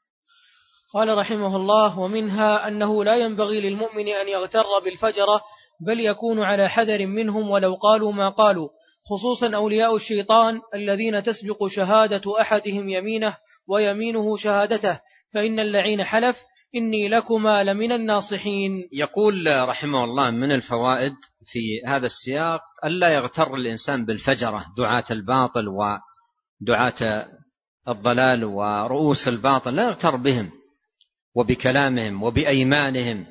قال رحمه الله: ومنها أنه لا ينبغي للمؤمن أن يغتر بالفجرة، بل يكون على حذر منهم ولو قالوا ما قالوا، خصوصا أولياء الشيطان الذين تسبق شهادة أحدهم يمينه ويمينه شهادته، فإن اللعين حلف إني لكما لمن الناصحين. يقول رحمه الله: من الفوائد في هذا السياق ألا يغتر الإنسان بالفجرة، دعاة الباطل ودعاة الضلال ورؤوس الباطل، لا يغتر بهم وبكلامهم وبأيمانهم،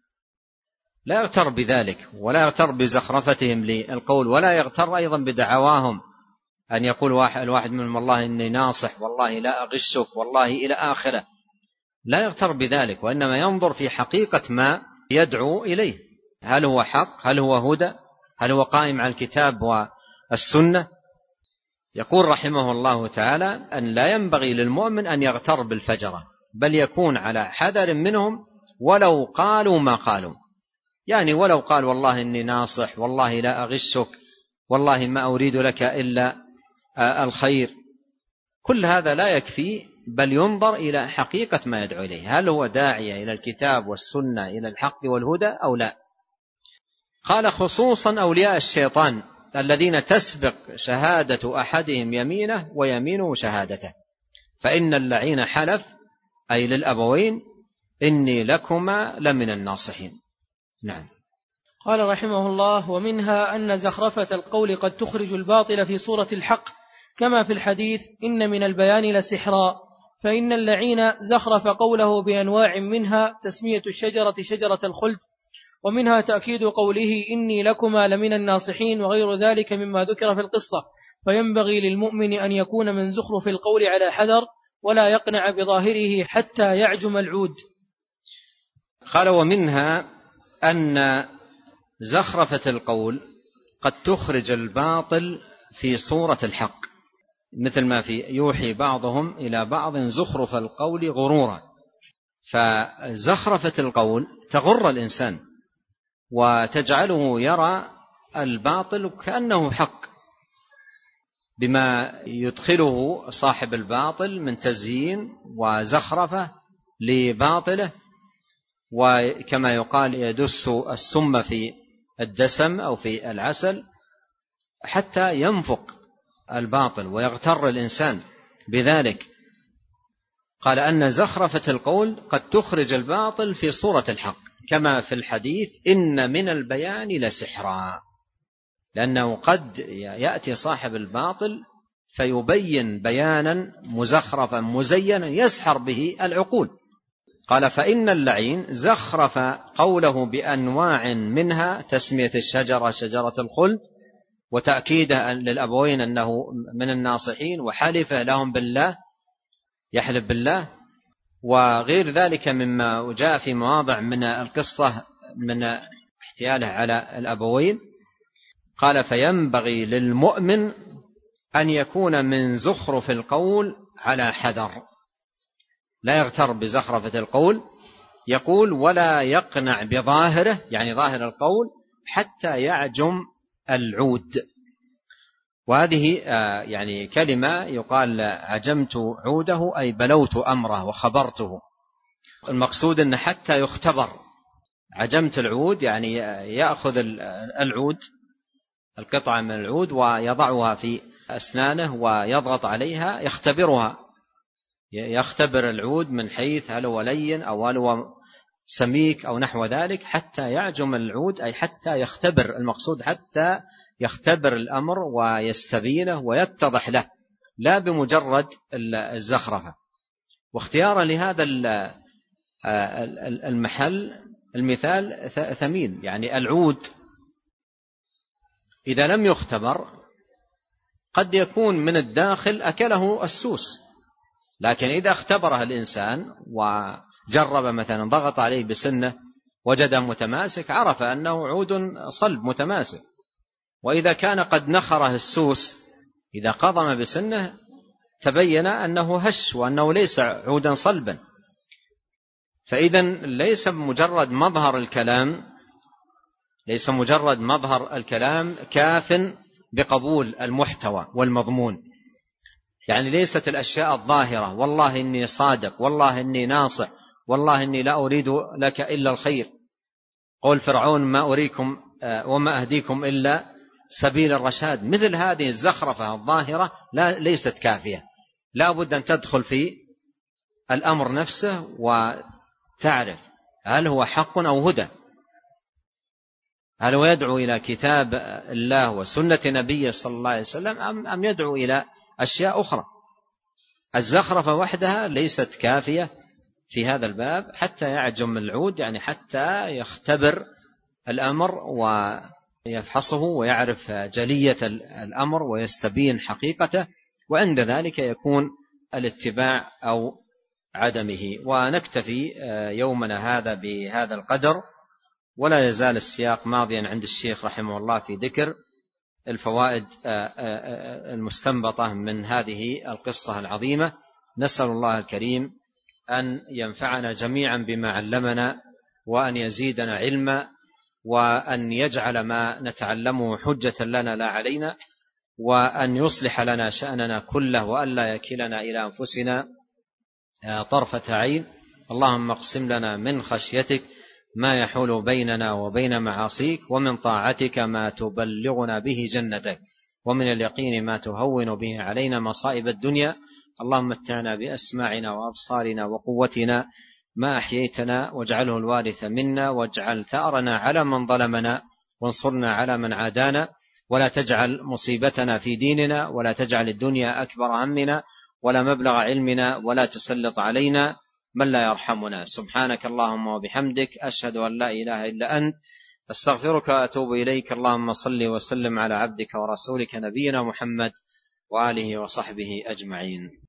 لا يغتر بذلك، ولا يغتر بزخرفتهم للقول، ولا يغتر أيضا بدعواهم، أن يقول الواحد منهم: والله إني ناصح، والله لا أغشك، والله إلى آخره. لا يغتر بذلك، وإنما ينظر في حقيقة ما يدعو إليه، هل هو حق، هل هو هدى، هل هو قائم على الكتاب والسنة. يقول رحمه الله تعالى أن لا ينبغي للمؤمن أن يغتر بالفجرة، بل يكون على حذر منهم ولو قالوا ما قالوا، يعني ولو قال: والله إني ناصح، والله لا أغشك، والله ما أريد لك إلا الخير، كل هذا لا يكفي، بل ينظر إلى حقيقة ما يدعو إليه، هل هو داعية إلى الكتاب والسنة إلى الحق والهدى أو لا. قال: خصوصا أولياء الشيطان الذين تسبق شهادة أحدهم يمينه ويمينه شهادته، فإن اللعين حلف، أي للأبوين: إني لكما لمن الناصحين. نعم. قال رحمه الله: ومنها أن زخرفة القول قد تخرج الباطل في صورة الحق، كما في الحديث: إن من البيان لسحرا، فإن اللعين زخرف قوله بأنواع منها تسمية الشجرة شجرة الخلد، ومنها تأكيد قوله: إني لكما لمن الناصحين، وغير ذلك مما ذكر في القصة. فينبغي للمؤمن أن يكون من زخرف القول على حذر، ولا يقنع بظاهره حتى يعجم العود. قال: ومنها أن زخرفة القول قد تخرج الباطل في صورة الحق، مثل ما في يوحي بعضهم إلى بعض زخرف القول غرورا، فزخرفة القول تغر الإنسان وتجعله يرى الباطل كأنه حق، بما يدخله صاحب الباطل من تزيين وزخرفة لباطله، وكما يقال: يدس السم في الدسم أو في العسل حتى ينفق الباطل ويغتر الإنسان بذلك. قال: أن زخرفة القول قد تخرج الباطل في صورة الحق، كما في الحديث: إن من البيان لسحرا، لأنه قد يأتي صاحب الباطل فيبين بيانا مزخرفا مزينا يسحر به العقول. قال: فإن اللعين زخرف قوله بأنواع منها تسمية الشجرة شجرة الخلد، وتأكيده للأبوين أنه من الناصحين، وحلفه لهم بالله، يحلف بالله، وغير ذلك مما جاء في مواضع من القصة من احتياله على الأبوين. قال: فينبغي للمؤمن أن يكون من زخرف القول على حذر، لا يغتر بزخرفة القول، يقول ولا يقنع بظاهره، يعني ظاهر القول، حتى يعجم العود. وهذه يعني كلمة يقال عجمت عوده، أي بلوت أمره وخبرته. المقصود أن حتى يختبر. عجمت العود يعني يأخذ العود، القطعة من العود، ويضعها في أسنانه ويضغط عليها، يختبرها، يختبر العود من حيث هل هو لين أو هل هو سميك أو نحو ذلك، حتى يعجم العود، أي حتى يختبر. المقصود حتى يختبر الأمر ويستبينه ويتضح له، لا بمجرد الزخرفة. واختياره لهذا المثال ثمين. يعني العود إذا لم يختبر قد يكون من الداخل أكله السوس، لكن إذا اختبره الإنسان وجرب مثلا ضغط عليه بسنه وجده متماسك، عرف أنه عود صلب متماسك. وإذا كان قد نخره السوس، إذا قضم بسنه تبين أنه هش وأنه ليس عودا صلبا. فإذا ليس مجرد مظهر الكلام كاف بقبول المحتوى والمضمون. يعني ليست الأشياء الظاهرة، والله إني صادق، والله إني ناصح، والله إني لا أريد لك إلا الخير، قول فرعون ما أريكم وما أهديكم إلا سبيل الرشاد. مثل هذه الزخرفة الظاهرة ليست كافية، لا بد أن تدخل في الأمر نفسه وتعرف هل هو حق أو هدى، هل هو يدعو إلى كتاب الله وسنة نبيه صلى الله عليه وسلم أم يدعو إلى أشياء أخرى. الزخرفة وحدها ليست كافية في هذا الباب حتى يعجم العود، يعني حتى يختبر الأمر ويفحصه ويعرف جلية الأمر ويستبين حقيقته، وعند ذلك يكون الاتباع أو عدمه. ونكتفي يومنا هذا بهذا القدر، ولا يزال السياق ماضيا عند الشيخ رحمه الله في ذكر الفوائد المستنبطة من هذه القصة العظيمة. نسأل الله الكريم أن ينفعنا جميعا بما علمنا، وأن يزيدنا علما، وأن يجعل ما نتعلمه حجة لنا لا علينا، وأن يصلح لنا شأننا كله، وأن لا يكلنا إلى أنفسنا طرفة عين. اللهم اقسم لنا من خشيتك ما يحول بيننا وبين معاصيك، ومن طاعتك ما تبلغنا به جنتك، ومن اليقين ما تهون به علينا مصائب الدنيا. اللهم متعنا بأسماعنا وأبصارنا وقوتنا ما أحييتنا، واجعله الوارث منا، واجعل ثأرنا على من ظلمنا، وانصرنا على من عادانا، ولا تجعل مصيبتنا في ديننا، ولا تجعل الدنيا أكبر همنا ولا مبلغ علمنا، ولا تسلط علينا من لا يرحمنا. سبحانك اللهم وبحمدك، أشهد أن لا إله إلا أنت، أستغفرك وأتوب إليك. اللهم صل وسلم على عبدك ورسولك نبينا محمد وآله وصحبه أجمعين.